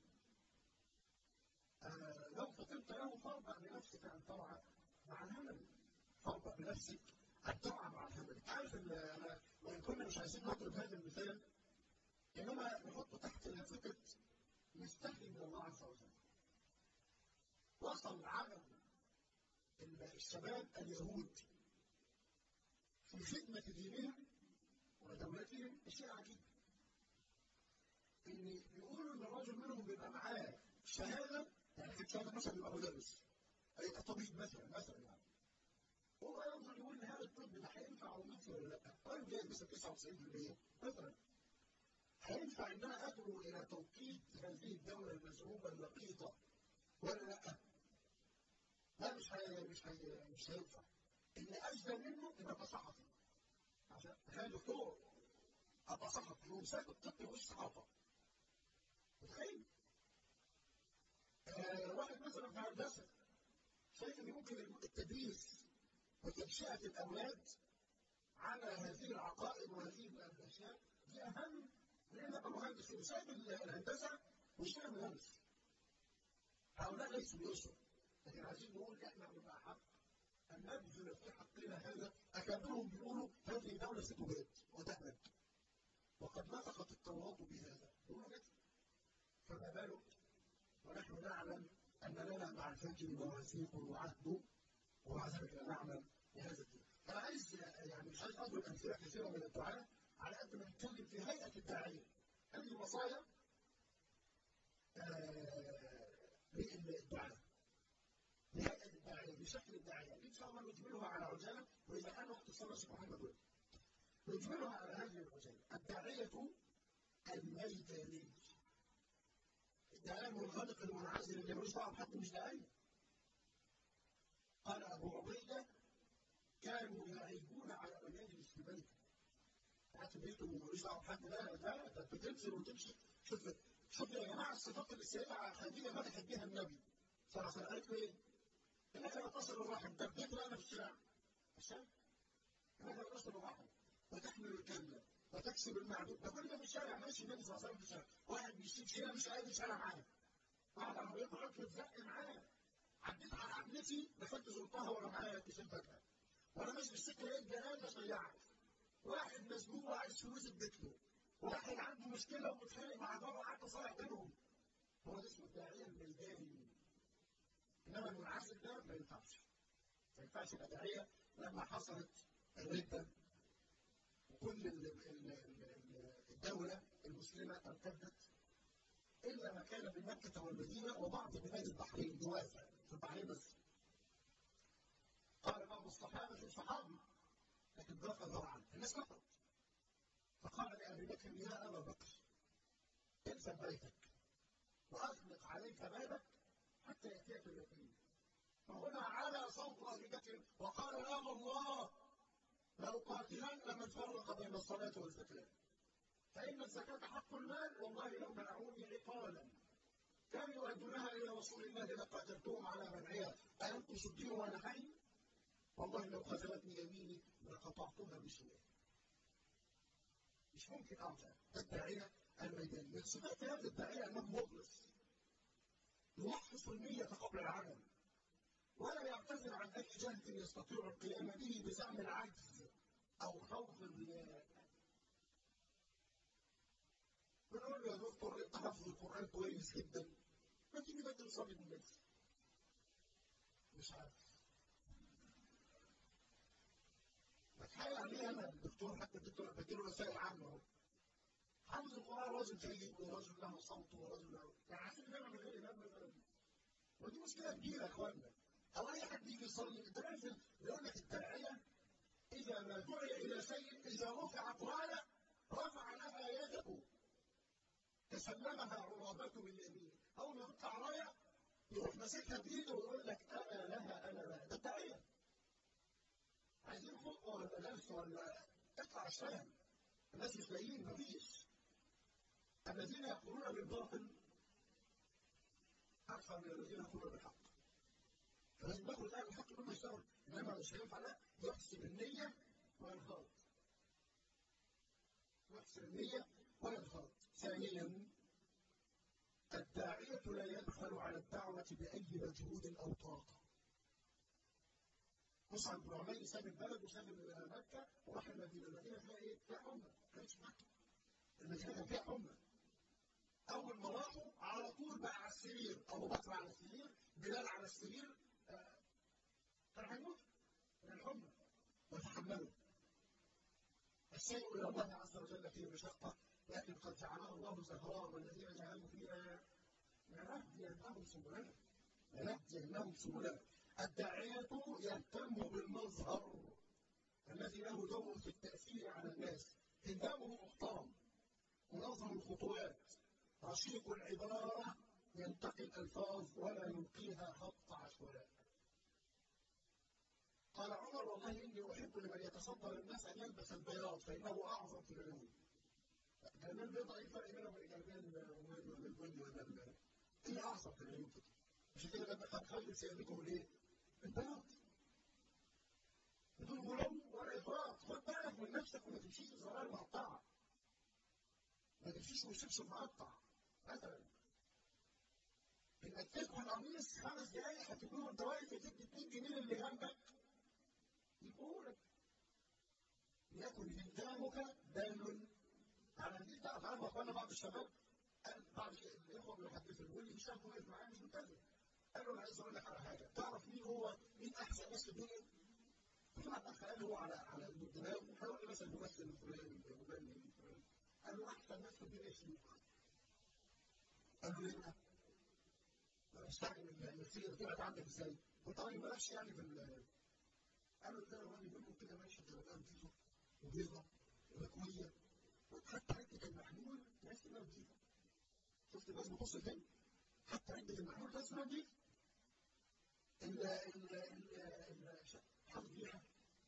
آه لو فطنت له فاربع بنفسك ان ترعى مع الهمل. فاربع بنفسك ان ترعى مع الهمل. عارف انا وان كنا مش عايزين نضرب هذا المثال، انما نحطه تحت لافته نستحي من الله عز وجل. وصل عمل الشباب اليهود في خدمة دينهم ودولتهم شيء عجيب. إن بيقولوا إن الرجل منهم بيبقى معاه شهادة، يعني في شهادة مثلا يبقى مدرس، هيبقى طبيب مثلا مثلا يعني. هو ينظر يقول إن هذا الطب ده هينفع أمتي ولا لأ؟ راجل جايب مثلا تسعة وتسعين بالمية مثلا. هينفع إن أنا أدعو إلى توقيت هذه الدولة المزعومة اللقيطة ولا لأ؟ لا مش هي مش هي مش هينفع. اللي أجدى منه إن أبقى صحفي. عشان تخيل دكتور أبقى صحفي ومساك الطب مش صحافة. متخيل؟ آه واحد مثلا في هندسة شايف إن ممكن التدريس وتنشئة الأولاد على هذه العقائد وهذه الأشياء دي أهم من إن أبقى مهندس. وشايف الهندسة ويشتغل مهندس. هؤلاء ليسوا بيسر، لكن عايزين نقول إحنا بنبقى حق أن نبذل في حقنا هذا. أكابرهم بيقولوا هذه دولة ستباد وتهلك، وقد نطقت التوراة بهذا. يقولوا كده. فما بالك ونحن نعلم أن لنا مع الفجر مواثيق وعهد، ومع ذلك لا نعمل بهذا الدين. أنا عايز يعني مش عايز أضرب أمثلة كثيرة من الدعاء على قد ما نتكلم في هيئة الداعية. هذه الوصايا للدعاء، لهيئة الداعية، بشكل الداعية، إن شاء الله نجملها على عجالة، وإذا كان وقت الصلاة سبحانه وتعالى نجملها على هذه العجالة. الداعية الميداني، الداعية المنغلق المنعزل اللي ملوش دعوة بحد، مش داعية. قال أبو عبيدة كانوا يعيبون على من يجلس في بيته. قاعد في بيته وملوش دعوة بحد، لا لا ده بتنزل وتمشي. شوف شوف يا جماعة الصفات اللي السيدة خديجة مدحت بها النبي صلى الله عليه وسلم. قالت له إيه؟ إنك لا تصل الرحم، دبيت أنا في الشارع. عشان إنك لا تصل الرحم وتحمل الكلمة وتكسب المعدوم. ده كل ده في الشارع، ماشي النبي صلى الله عليه وسلم في الشارع، واحد بيشيل شيله مش قادر يشيلها معاه. واحد عربية طلعت وتزق معاه. عديت على عمتي دخلت زرتها وانا معايا كيسين فاكهه. وانا ماشي بالسكه لقيت جنازه شيعت. واحد مسجون وعايز فلوس اديت له. واحد عنده مشكله ومتخانق مع جاره قعدت اصالح بينهم. هو ده اسمه الداعيه الميداني. انما المنعزل ده ما ينفعش. ما ينفعش يبقى داعيه. لما حصلت الرده وكل الدوله المسلمه ارتدت الا ما كان بمكه والمدينه وبعض بلاد البحرين جوافا في البحرين بس. قال بعض الصحابه الصحابي لكن ضاق ذرعا، الناس كفرت. فقال لابي بكر يا ابا بكر الزم بيتك واغلق عليك بابك حتى ياتيك اليقين. فهنا على صوت ابي بكر وقال يا الله لاقاتلن من فرق بين الصلاه والزكاه، فان الزكاه حق المال، والله لو منعوني عقالا كانوا يؤدونها الى رسول الله لقاتلتهم على منعها أأنتم صدقوا وانا حي؟ والله لو خذلتني يميني لقطعتها بسوء. مش ممكن ارجع. الداعيه الميداني من صفات هذا الداعيه انه مخلص، يوحص النيه قبل العمل، ولا يعتذر عن اي جهد يستطيع القيام به بزعم العجز او خوف الرياء. بنقول له يا دكتور انت حافظ القران كويس جدا، ما تيجي بقى تصلي بالناس. مش عارف. بتحايل عليه انا الدكتور، حتى الدكتور بديله رسائل عامه اهو. حافظ القران رجل جيد ورجل له صوت ورجل له، يعني عشان نعمل غير الامام مثلا. ودي مشكله كبيره يا اخوانا. او اي حد يجي يصلي، انت عارف يقول لك الداعيه اذا ما دعي الى شيء اذا رفعت رايه رفع لها يده تسلمها عرابته باليمين، اول ما تطلع رايه يروح ماسكها بايده ويقول لك انا لها انا لها. ده الداعيه. عايزين خطوه ولا درس ولا اطلع اشتغل. الناس مش لاقيين، مفيش. الذين يقولون بالباطل اكثر من الذين يقولون بالحق. فلازم ناخد الاهل الحق لما يشتغل، انما مش هينفع لا يحسن النيه وينخرط. يحسن النيه وينخرط. ثانيا الداعية لا يبخل على الدعوة بأي مجهود أو طاقة. مصعب بن عمير ساب البلد وساب مكة وراح المدينة، المدينة فيها إيه؟ فيها حمى، ما كانتش مكة. المدينة كان فيها حمى. أول ما راحوا على طول بقى على السرير، أبو بكر على السرير، بلال على السرير، كان هيموت من الحمى ويتحملوا. الشيء إلى الله عز وجل فيه مشقة، لكن قد جعله الله زهراء، والذين جعلوا فيها لنهدينهم سبلنا لنهدينهم سبلنا. الداعية يهتم بالمظهر الذي له دور في التأثير على الناس. هندامه محترم، منظم الخطوات، رشيق العبارة، ينتقي الألفاظ ولا يلقيها خط عشواء. قال عمر والله إني أحب لمن يتصدر الناس أن يلبس البياض فإنه أعظم في العلوم. الجلبية البيضاء إيه الفرق بينها وبين الجلبية البني ولا ال هي أعظم في العلوم كده. عشان كده لما قد خلوا سيادتكم الإيه؟ البياض. بدون غلو ولا إفراط. خد بالك من نفسك وما تمشيش زرار مقطعة. ما تمشيش وشبشب مقطع. مثلا إنك تدخل قميص خمس دقايق هتجيبهم أنت واقف تدي اتنين جنيه اللي جنبك يبقوا لك. ليكن هندامك دال على دي. تعرف عارف اخوانا بعض الشباب بعض الاخوه بيحدثوا يقول لي الشاب واقف معايا مش ملتزم. قال له انا عايز اقول لك على حاجه، تعرف مين هو مين احسن ناس في الدنيا؟ طلع الاخ قال هو على على الدماغ وحاول مثلا الممثل الفلاني المغني الفلاني. قال له احسن ناس في الدنيا شيوخ. قال له ليه بقى؟ انا مستعجب النفسيه دي طلعت عندك ازاي؟ وانت راجل مالكش يعني في ال قال له ده الراجل بيقول كده ماشي جلابيه نظيفه وبيضه ومكويه حتى عدة المحمول تحس انها نظيفه. شفت الناس بتبص فين؟ حتى عدة المحمول تحس انها نظيفه. ال ال ال حاطط ريحه.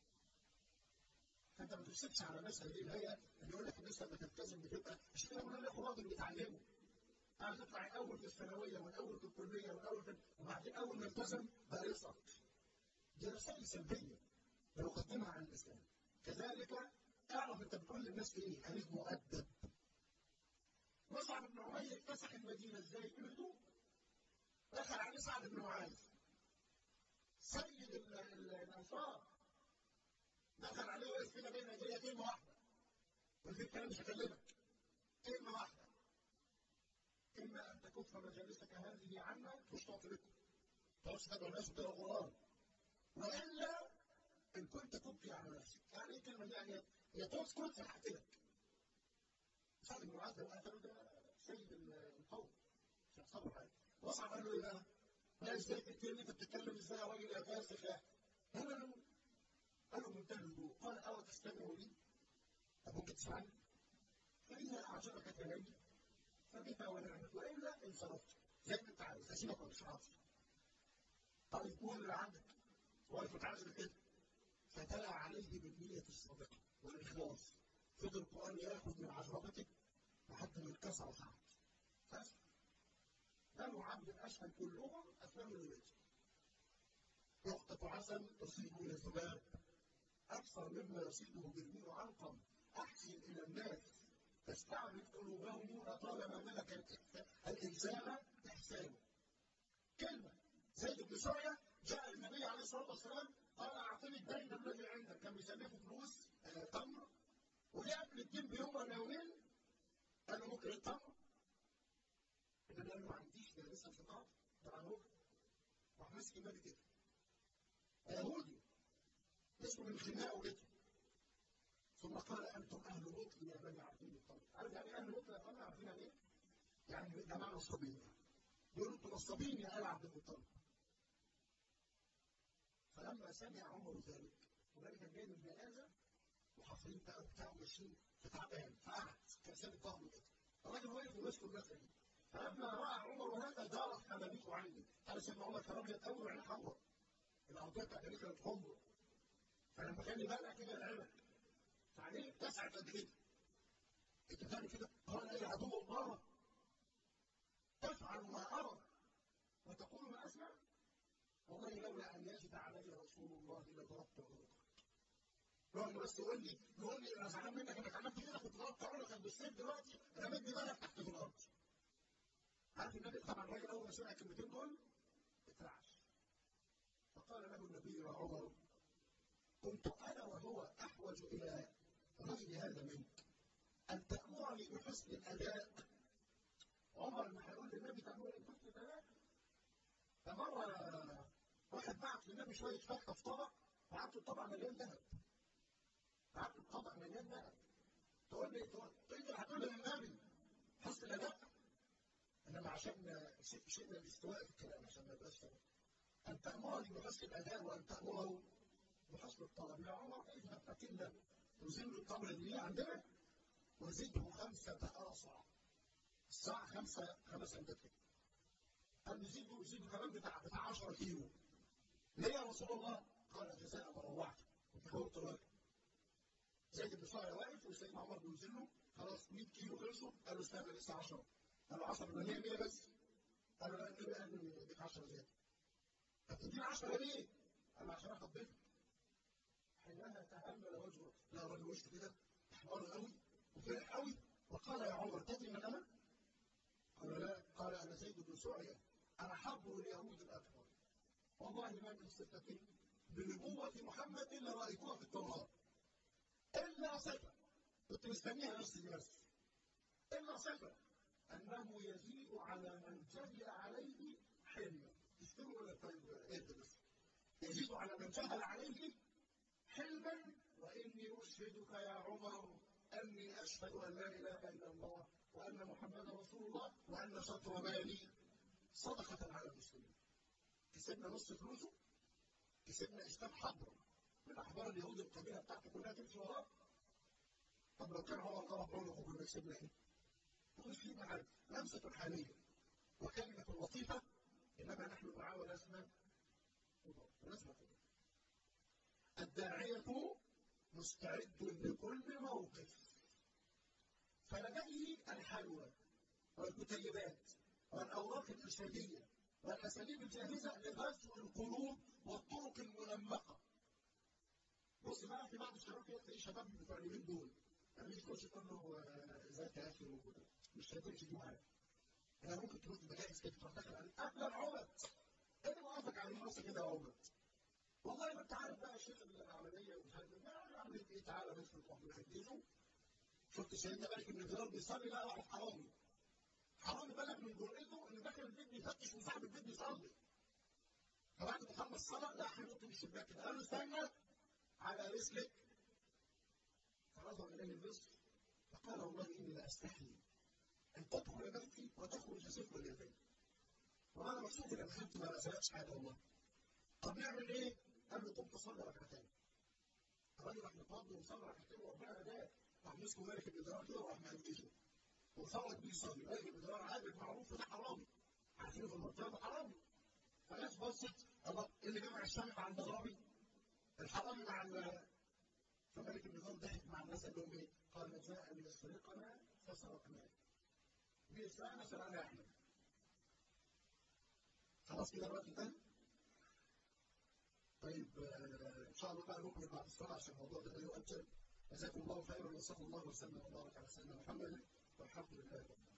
فانت ما تمسكش على ناس هذه الهيئه اللي يقول لك الناس لما تلتزم بتبقى مش كده. بقول لك راجل بيتعلموا. انا تطلع الاول في الثانويه والاول في الكليه والاول في وبعدين اول ما التزم بقى يسقط. دي رسائل سلبيه بنقدمها عن الاسلام. كذلك اعرف انت بتقول للناس ايه؟ خليك مؤدب. مصعب بن عمير اكتسح المدينه ازاي؟ بهدوء. دخل عليه سعد بن معاذ سيد الانصار. دخل عليه وقف كده بين يديه كلمه واحده. قلت الكلام مش هكلمك. كلمه واحده. اما ان تكف مجالسك هذه عنا مش تعطيكم. خلاص تدعو الناس وتدعو القران. والا ان كنت تبقي على نفسك. يعني ايه الكلمه دي؟ يعني يا تسكت يا هقتلك. سعد بن معاذ ده قتله ده سيد القوم. عشان صبر عليه. مصعب قال له ايه بقى؟ لا ازاي تقتلني؟ انت بتتكلم ازاي يا راجل يا فاسق يا قال له قال له بمنتهى الهدوء قال او تستمع لي؟ طب ممكن تسمعني؟ فاذا اعجبك كلامي فبها ونعمت والا انصرفت زي ما انت عايز اسيبك ولا مش عارف. طيب قول اللي عندك واقف متعزل كده. فتلا عليه بالنية الصادقة والإخلاص. فضل القرآن ياخذ من عجربته لحد ما انكسر وصعد. بس بنو عبد الأشهل كلهم أسلموا للبيت. نقطة عسل تصيب للذباب أكثر مما يصيبه بالميل علقم. أحسن إلى الناس تستعبد قلوبهم لطالما ملك الإنسان إحسانه. كلمة زيد بن سوريا جاء النبي عليه الصلاه والسلام قال اعطني الدين الذي عندك، كان بيسلفه فلوس آه تمر، وجاء قبل الدين بيوم ولا يومين قال له ممكن التمر؟ النبي قال له ما عنديش، ده لسه في قاعده ده على ممكن. راح مسك النبي كده يهودي اسمه من خناقه ولده، ثم قال انتم اهل بطل يا بني عبد المطلب. عارف يعني ايه اهل بطل يا اخوانا؟ عارفين يعني ايه؟ يعني جماعه نصابين، دول انتم نصابين يا ال عبد المطلب. فلما سمع عمر ذلك، وذلك كان جاي من الجنازه وحاصرين بقى بتاعه ماشيين في تعبان، فقعد كان سابق ظهره كده، الراجل واقف وماسكه الناس دي. فلما راى عمر هذا دارت حمامته عنه، قال سيدنا عمر كان ابيض قوي وعينيه حمراء، الارضيه بتاعت عينيه كانت حمراء، فلما كان يبلع كده العلم فعليه اتسعت قد كده. انت بتعمل كده؟ قال يا عدو الله تفعل ما ارى وتقول ما اسمع، والله لولا ان يجد علي رسول الله لضربت عنقك. لو بس تقول لي تقول لي انا زعلان منك انك عملت كده، كنت ضربت عنقك بالسيف، دلوقتي رميت دماغك تحت في الارض. عارف النبي طبعا الراجل اول ما سمع الكلمتين دول اترعش، فقال له النبي يا عمر كنت انا وهو احوج الى غير هذا منك، ان تامرني بحسن الاداء. عمر لما هيقول للنبي تامرني بحسن الاداء، فمره واحد بعت للنبي شويه فاكهه في طبق، بعت الطبق مليان ذهب، بعت الطبق مليان ذهب. تقول لي تقول انت هتقول للنبي حسن الاداء؟ انما عشان شيء من الاستواء في الكلام، عشان ما يبقاش ان تامرني بحسن الاداء وان تامره بحسن الطلب. يا عمر اذهب فكنا نزيل التمر اللي عندنا وزده خمسه اصع، الساعه خمسه خمس امتار، قال نزيده نزيده كمان بتاع بتاع عشرة كيلو. ليه يا رسول الله؟ قال جزاء ما روعته وتحاول الراجل. زيد بن صالح واقف وسيدنا عمر بينزل له خلاص مية كيلو خلصوا، قال له استنى لسه عشرة، قال له عشرة يبقى مية مية بس، قال له لا النبي قال لي اديك عشرة زياده. طب تديني عشرة ليه؟ قال له عشان اخبطك. حينها تهمل وجهه، لا الراجل وشه كده احمر قوي وفرح قوي، وقال يا عمر تدري من انا؟ قال لا، قال انا زيد بن سعيه، انا حبر اليهود الاكبر، والله ما من صفه بنبوه محمد الا رايتها في التوراه، الا صفه كنت مستنيها نفسي بس، الا صفه انه يزيد على من جهل عليه حلما. تشتروا ولا طيب ايه بس؟ يزيد على من جهل عليه حلما، واني اشهدك يا عمر اني اشهد ان لا اله الا الله وان محمدا رسول الله وان شطر مالي صدقه على المسلمين. كسبنا نص فلوسه، كسبنا اسلام حبر من احبار اليهود، القبيله بتاعته كلها تمشي وراه. طب لو كان هو ضرب عنقه كنا كسبنا ايه؟ مش في حاجه، لمسه حاليه وكلمه لطيفه، انما نحن دعاء ولسنا ولسنا الداعيه مستعد لكل موقف، فلديه الحلوى والكتيبات والاوراق الارشاديه والاساليب الجاهزه لغزو القلوب والطرق المنمقه. بص بقى في بعض الشباب كده تلاقي شباب بتوع اليومين دول لما يجي يخش تقول له ازيك يا اخي مش هتمشي دي معاك. انا ممكن تروح بجهز كده تروح داخل عليه قبل العمد، ايه اللي وقفك على النص كده يا عمد؟ والله ما انت عارف بقى الشيخ العمليه ومش عارف ايه، عمليه ايه؟ تعالى بس نروح نحجزه. شفت سيدنا مالك بن دينار بيصلي لا واحد حرامي، حرامي بلغ من جرأته انه داخل البيت بيفتش وصاحب البيت بيصلي. فبعد ما خلص الصلاه لا هينط من الشباك كده، قال له استنى على رسلك. فنظر اليه الرزق فقال والله اني لاستحي ان تدخل بيتي وتخرج سفر اليدين، وانا مبسوط اني دخلت ما سالتش حاجه والله. طب نعمل ايه؟ قال له قم تصلي ركعتين. الراجل راح متوضي وصلى ركعتين وربنا هداه، راح مسكه مالك بن دينار كده وراح مهدده وخرج بيصلي. مالك بن دينار عابد معروف ده حرامي، عارفينه في المنطقه ده حرامي. فالناس بصت الله اللي جمع الشام مع المغربي، الحرامي مع ال فمالك بن دينار ضحك مع الناس قال لهم ايه؟ قال جاء ليسرقنا فسرقناه، بيسرقنا سرقنا احنا. خلاص كده الوقت انتهى؟ طيب ان شاء الله بقى نكمل بعد الصلاه عشان الموضوع ده لا يؤجل. جزاكم الله خيرا وصلى الله وسلم وبارك على سيدنا محمد والحمد لله.